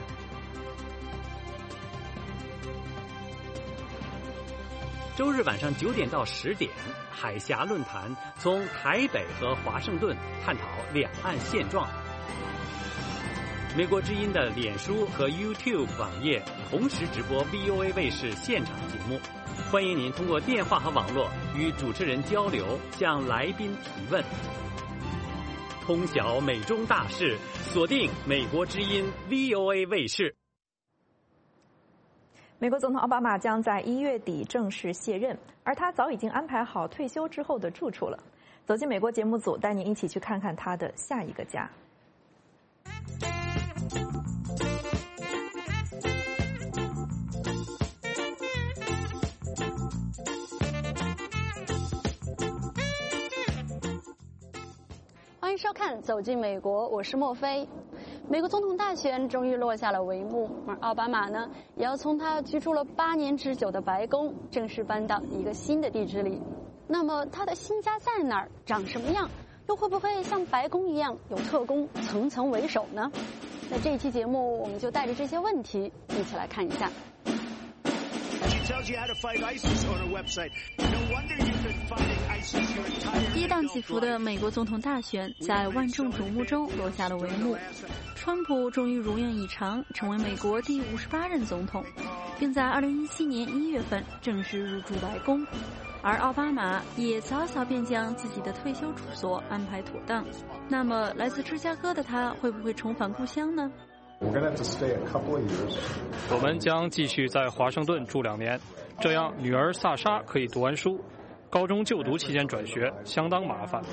周日晚上九点到十点，海峡论坛从台北和华盛顿探讨两岸现状。美国之音的脸书和 YouTube 网页同时直播 V O A 卫视现场节目，欢迎您通过电话和网络与主持人交流，向来宾提问。通晓美中大事，锁定美国之音 V O A 卫视。 美国总统奥巴马将在一月底正式卸任，而他早已经安排好退休之后的住处了。走进美国节目组，带您一起去看看他的下一个家。 欢迎收看《走进美国》，我是莫菲。美国总统大选终于落下了帷幕，而奥巴马呢，也要从他居住了八年之久的白宫正式搬到一个新的地址里。那么他的新家在哪儿？长什么样？又会不会像白宫一样有特工层层为首呢？那这一期节目，我们就带着这些问题一起来看一下。 跌宕起伏的美国总统大选在万众瞩目中落下了帷幕，川普终于如愿以偿成为美国第五十八任总统，并在二零一七年一月份正式入驻白宫。而奥巴马也早早便将自己的退休住所安排妥当。那么，来自芝加哥的他会不会重返故乡呢？ 我们将继续在华盛顿住两年，这样女儿萨莎可以读完书。高中就读期间转学相当麻烦。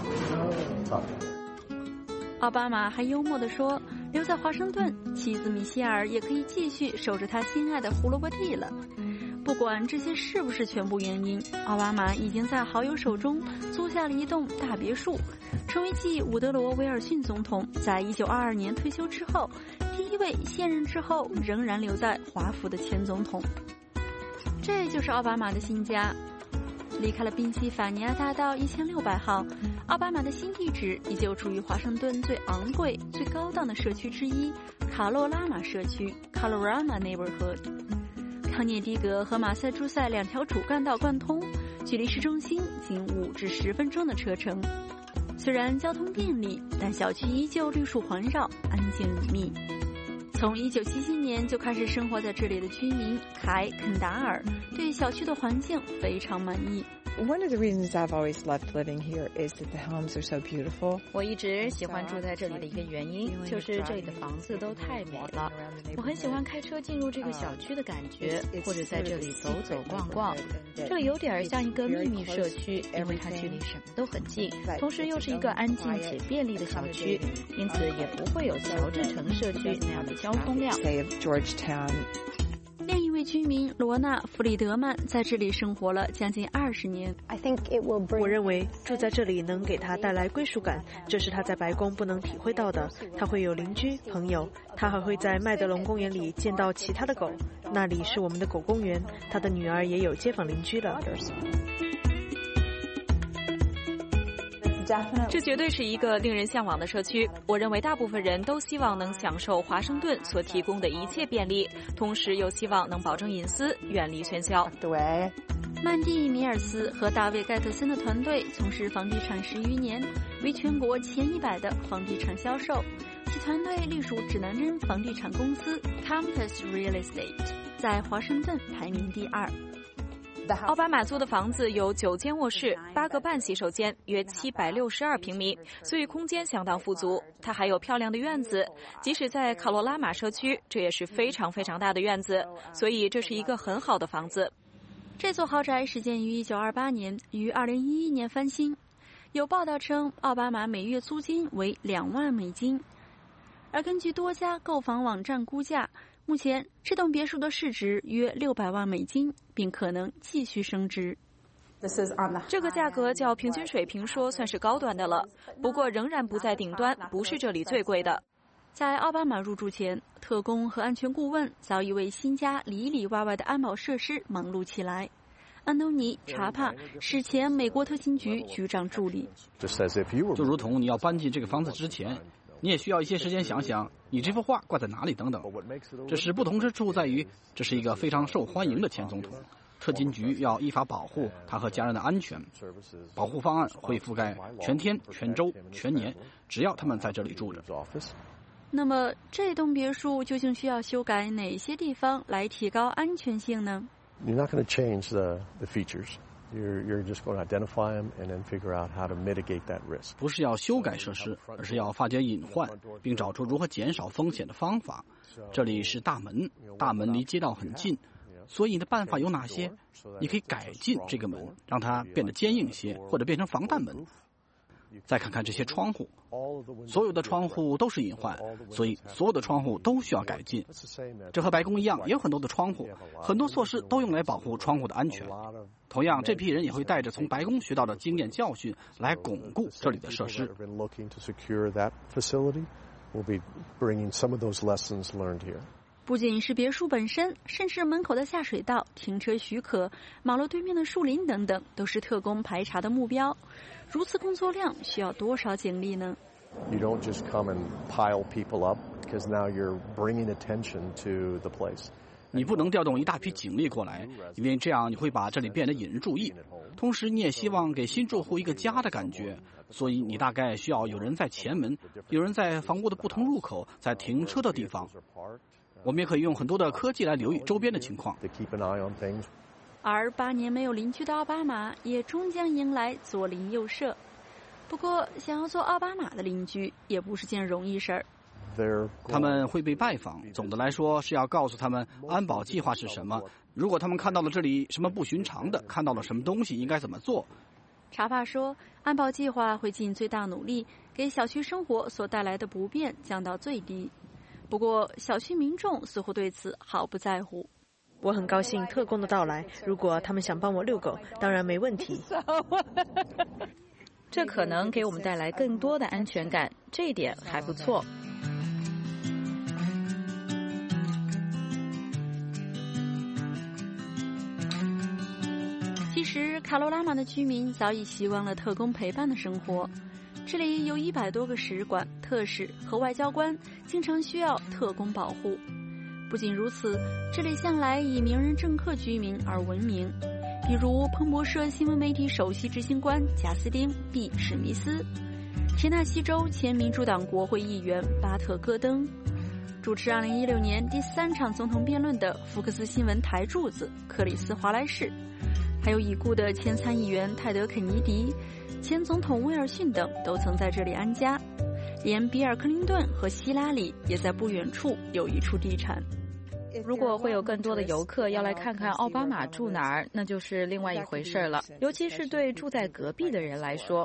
奥巴马还幽默地说，留在华盛顿，妻子米歇尔也可以继续守着他心爱的胡萝卜地了。不管这些是不是全部原因，奥巴马已经在好友手中租下了一栋大别墅，成为继伍德罗·威尔逊总统在一九二二年退休之后第一位卸任之后仍然留在华府的前总统。这就是奥巴马的新家。离开了宾夕法尼亚大道一千六百号，奥巴马的新地址依旧处于华盛顿最昂贵、最高档的社区之一——卡洛拉玛社区 （Colorama Neighborhood）。康涅狄格和马萨诸塞两条主干道贯通，距离市中心仅五至十分钟的车程。虽然交通便利，但小区依旧绿树环绕，安静隐秘。从一九七七年就开始生活在这里的居民凯·肯达尔对小区的环境非常满意。 One of the reasons I've always loved living here is that the homes are so beautiful. 我一直喜欢住在这里的一个原因，就是这里的房子都太美了。我很喜欢开车进入这个小区的感觉，或者在这里走走逛逛。这里有点像一个秘密社区，因为它距离什么都很近，同时又是一个安静且便利的小区，因此也不会有乔治城社区那样的交通量。 另一位居民罗纳·弗里德曼在这里生活了将近二十年。 我认为住在这里能给他带来归属感，这是他在白宫不能体会到的。他会有邻居、朋友，他还会在麦德龙公园里见到其他的狗，那里是我们的狗公园。他的女儿也有街坊邻居了。 这绝对是一个令人向往的社区。我认为大部分人都希望能享受华盛顿所提供的一切便利，同时又希望能保证隐私，远离喧嚣。 对。曼蒂·米尔斯和大卫·盖特森的团队从事房地产十余年，为全国前一百的房地产销售。其团队隶属指南针房地产公司 Compass Real Estate， 在华盛顿排名第二。 奥巴马租的房子有九间卧室、八个半洗手间，约七百六十二平米，所以空间相当富足。它还有漂亮的院子，即使在卡罗拉玛社区，这也是非常非常大的院子，所以这是一个很好的房子。 这座豪宅始建于一九二八年，于二零一一年翻新。有报道称，奥巴马每月租金为两万美金。而根据多家购房网站估价，目前这栋别墅的市值约六百万美金，并可能继续升值。 这个价格较平均水平说算是高端的了，不过仍然不在顶端，不是这里最贵的。 在奥巴马入住前，特工和安全顾问早已为新家里里外外的安保设施忙碌起来。安东尼·查帕是前美国特勤局局长助理。 就如同你要搬进这个房子之前，你也需要一些时间想想你这幅画挂在哪里等等。这时不同之处在于，这是一个非常受欢迎的前总统。特勤局要依法保护他和家人的安全，保护方案会覆盖全天、全州、全年，只要他们在这里住着。 那么，这栋别墅究竟需要修改哪些地方来提高安全性呢？ You're not going to change the the features. You're you're just going to identify them and then figure out how to mitigate that risk. 不是要修改设施，而是要发掘隐患，并找出如何减少风险的方法。这里是大门，大门离街道很近，所以你的办法有哪些？你可以改进这个门，让它变得坚硬些，或者变成防弹门。再看看这些窗户，所有的窗户都是隐患，所以所有的窗户都需要改进。这和白宫一样，也有很多的窗户，很多措施都用来保护窗户的安全。同样，这批人也会带着从白宫学到的经验教训来巩固这里的设施。 不仅是别墅本身，甚至门口的下水道、停车许可、马路对面的树林等等，都是特工排查的目标。如此工作量需要多少警力呢？ You don't just come and pile people up, because now you're bringing attention to the place. 你不能调动一大批警力过来，因为这样你会把这里变得引人注意。同时，你也希望给新住户一个家的感觉，所以你大概需要有人在前门，有人在房屋的不同入口，在停车的地方。我们也可以用很多的科技来留意周边的情况。 而八年没有邻居的奥巴马也终将迎来左邻右舍。不过，想要做奥巴马的邻居也不是件容易事儿。 他们会被拜访，总的来说是要告诉他们安保计划是什么。如果他们看到了这里什么不寻常的，看到了什么东西应该怎么做。 查帕说，安保计划会尽最大努力给小区生活所带来的不便降到最低。不过，小区民众似乎对此毫不在乎。 我很高兴特工的到来，如果他们想帮我遛狗，当然没问题。 这可能给我们带来更多的安全感，这一点还不错。 其实，卡罗拉玛的居民早已习惯了特工陪伴的生活。这里有一百多个使馆、特使和外交官，经常需要特工保护。不仅如此，这里向来以名人政客居民而闻名，比如彭博社新闻媒体首席执行官贾斯汀 ·B. 史密斯，田纳西州前民主党国会议员巴特·戈登，主持二零一六年第三场总统辩论的福克斯新闻台柱子克里斯·华莱士，还有已故的前参议员泰德·肯尼迪、前总统威尔逊等都曾在这里安家，连比尔·克林顿和希拉里也在不远处有一处地产。 如果会有更多的游客要来看看奥巴马住哪儿，那就是另外一回事了，尤其是对住在隔壁的人来说。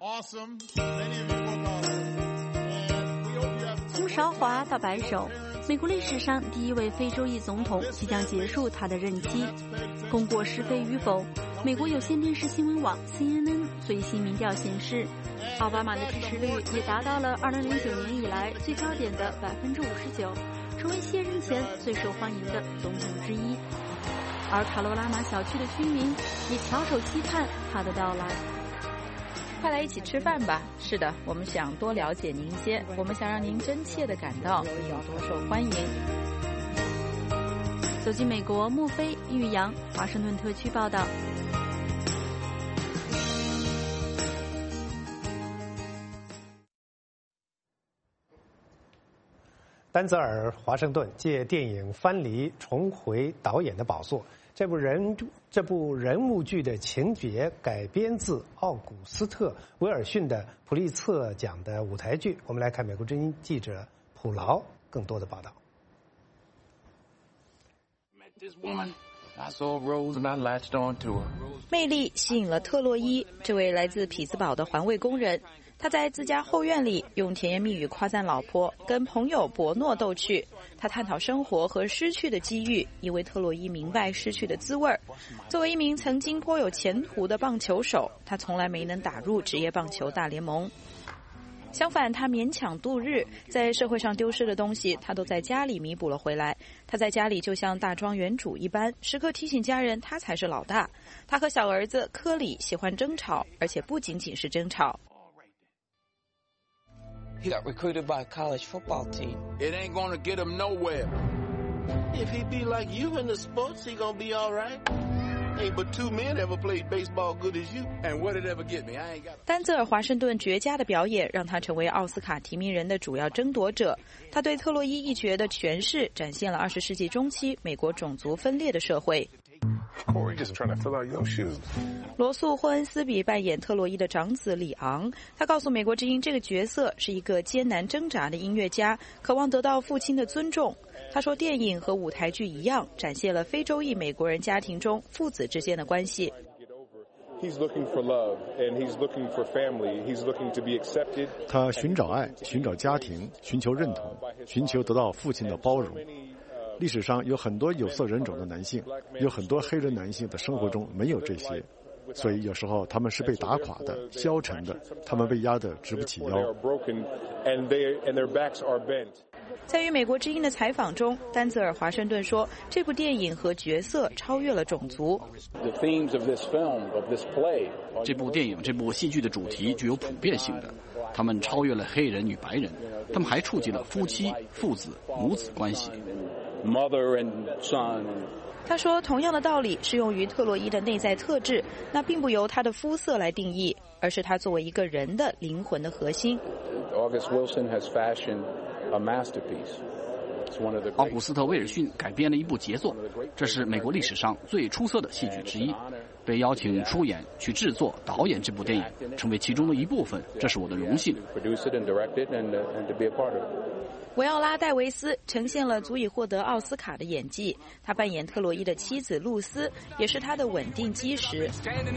从韶华到白手，美国历史上第一位非洲裔总统即将结束他的任期。功过是非与否，美国有线电视新闻网 C N N 最新民调显示，奥巴马的支持率也达到了二零零九年以来最高点的百分之五十九，成为卸任前最受欢迎的总统之一。而卡罗拉玛小区的居民也翘首期盼他的到来。 快来一起吃饭吧。是的，我们想多了解您一些，我们想让您真切地感到您有多受欢迎。走进美国，莫非、玉阳，华盛顿特区报道。 丹泽尔·华盛顿借电影《藩篱》重回导演的宝座。这部人这部人物剧的情节改编自奥古斯特·威尔逊的普利策奖的舞台剧。我们来看美国之音记者普劳更多的报道。 魅力吸引了特洛伊，这位来自匹兹堡的环卫工人。他在自家后院里用甜言蜜语夸赞老婆，跟朋友伯诺逗趣。他探讨生活和失去的机遇，因为特洛伊明白失去的滋味。作为一名曾经颇有前途的棒球手，他从来没能打入职业棒球大联盟。相反，他勉强度日，在社会上丢失的东西，他都在家里弥补了回来。他在家里就像大庄园主一般，时刻提醒家人他才是老大。他和小儿子科里喜欢争吵，而且不仅仅是争吵。 He got recruited by a college football team. It ain't gonna get him nowhere. If he be like you in the sports, he gonna be all right. Ain't but two men ever played baseball good as you. And what did ever get me? I ain't got. 丹泽尔·华盛顿绝佳的表演让他成为奥斯卡提名人的主要争夺者。他对特洛伊一角的诠释展现了二十世纪中期美国种族分裂的社会。罗素·霍恩斯比扮演特洛伊的长子里昂，他告诉美国之音，这个角色是一个艰难挣扎的音乐家，渴望得到父亲的尊重。他说，电影和舞台剧一样，展现了非洲裔美国人家庭中父子之间的关系。 他寻找爱，寻找家庭，寻求认同，寻求得到父亲的包容。历史上有很多有色人种的男性，有很多黑人男性的生活中没有这些，所以有时候他们是被打垮的、消沉的，他们被压得直不起腰。 在与美国之音的采访中，丹泽尔·华盛顿说，这部电影和角色超越了种族。 这部电影、这部戏剧的主题具有普遍性的，他们超越了黑人与白人，他们还触及了夫妻、父子、母子关系。 Mother and son. 他说，同样的道理适用于特洛伊的内在特质，那并不由他的肤色来定义，而是他作为一个人的灵魂的核心。 August Wilson has fashioned a masterpiece. 奥古斯特·威尔逊改编了一部杰作，这是美国历史上最出色的戏剧之一。被邀请出演、去制作、导演这部电影，成为其中的一部分，这是我的荣幸。 维奥拉·戴维斯呈现了足以获得奥斯卡的演技，他扮演特洛伊的妻子露丝，也是他的稳定基石。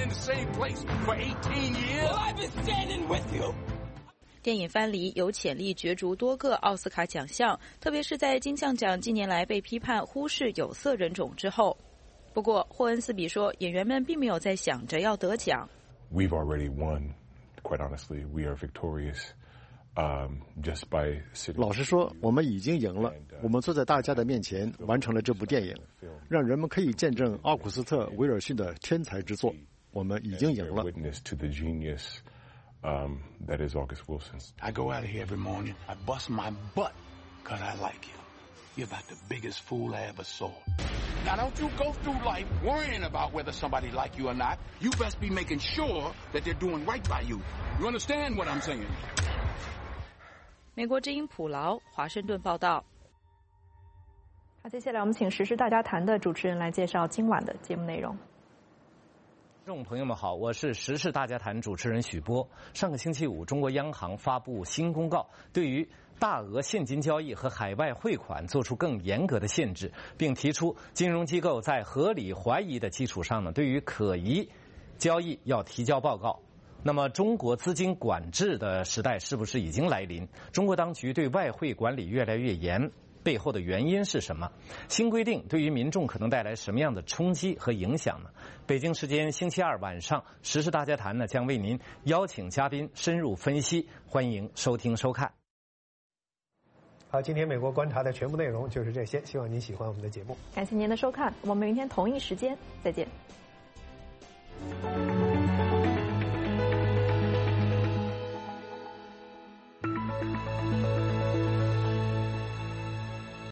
电影《藩篱》有潜力角逐多个奥斯卡奖项，特别是在金像奖近年来被批判忽视有色人种之后。不过，霍恩斯比说，演员们并没有在想着要得奖。 We've already won. Quite honestly, we are victorious. Um, just by sitting. 老实说，我们已经赢了。我们坐在大家的面前，完成了这部电影，让人们可以见证奥古斯特·威尔逊的天才之作。我们已经赢了。 Witness to the genius, um, that is August Wilson. I go out of here every morning. I bust my butt because I like you. You're about the biggest fool I ever saw. Now, don't you go through life worrying about whether somebody like you or not. You best be making sure that they're doing right by you. You understand what I'm saying? 美国之音普劳，华盛顿报道。 好，接下来我们请时事大家谈的主持人来介绍今晚的节目内容。 听众朋友们好，我是时事大家谈主持人许波。上个星期五，中国央行发布新公告，对于大额现金交易和海外汇款做出更严格的限制，并提出金融机构在合理怀疑的基础上呢，对于可疑交易要提交报告。那么，中国资金管制的时代是不是已经来临？中国当局对外汇管理越来越严，背后的原因是什么？新规定对于民众可能带来什么样的冲击和影响呢？北京时间星期二晚上，时事大家谈呢将为您邀请嘉宾深入分析，欢迎收听收看。 好，今天美国观察的全部内容就是这些，希望您喜欢我们的节目。 感谢您的收看，我们明天同一时间再见。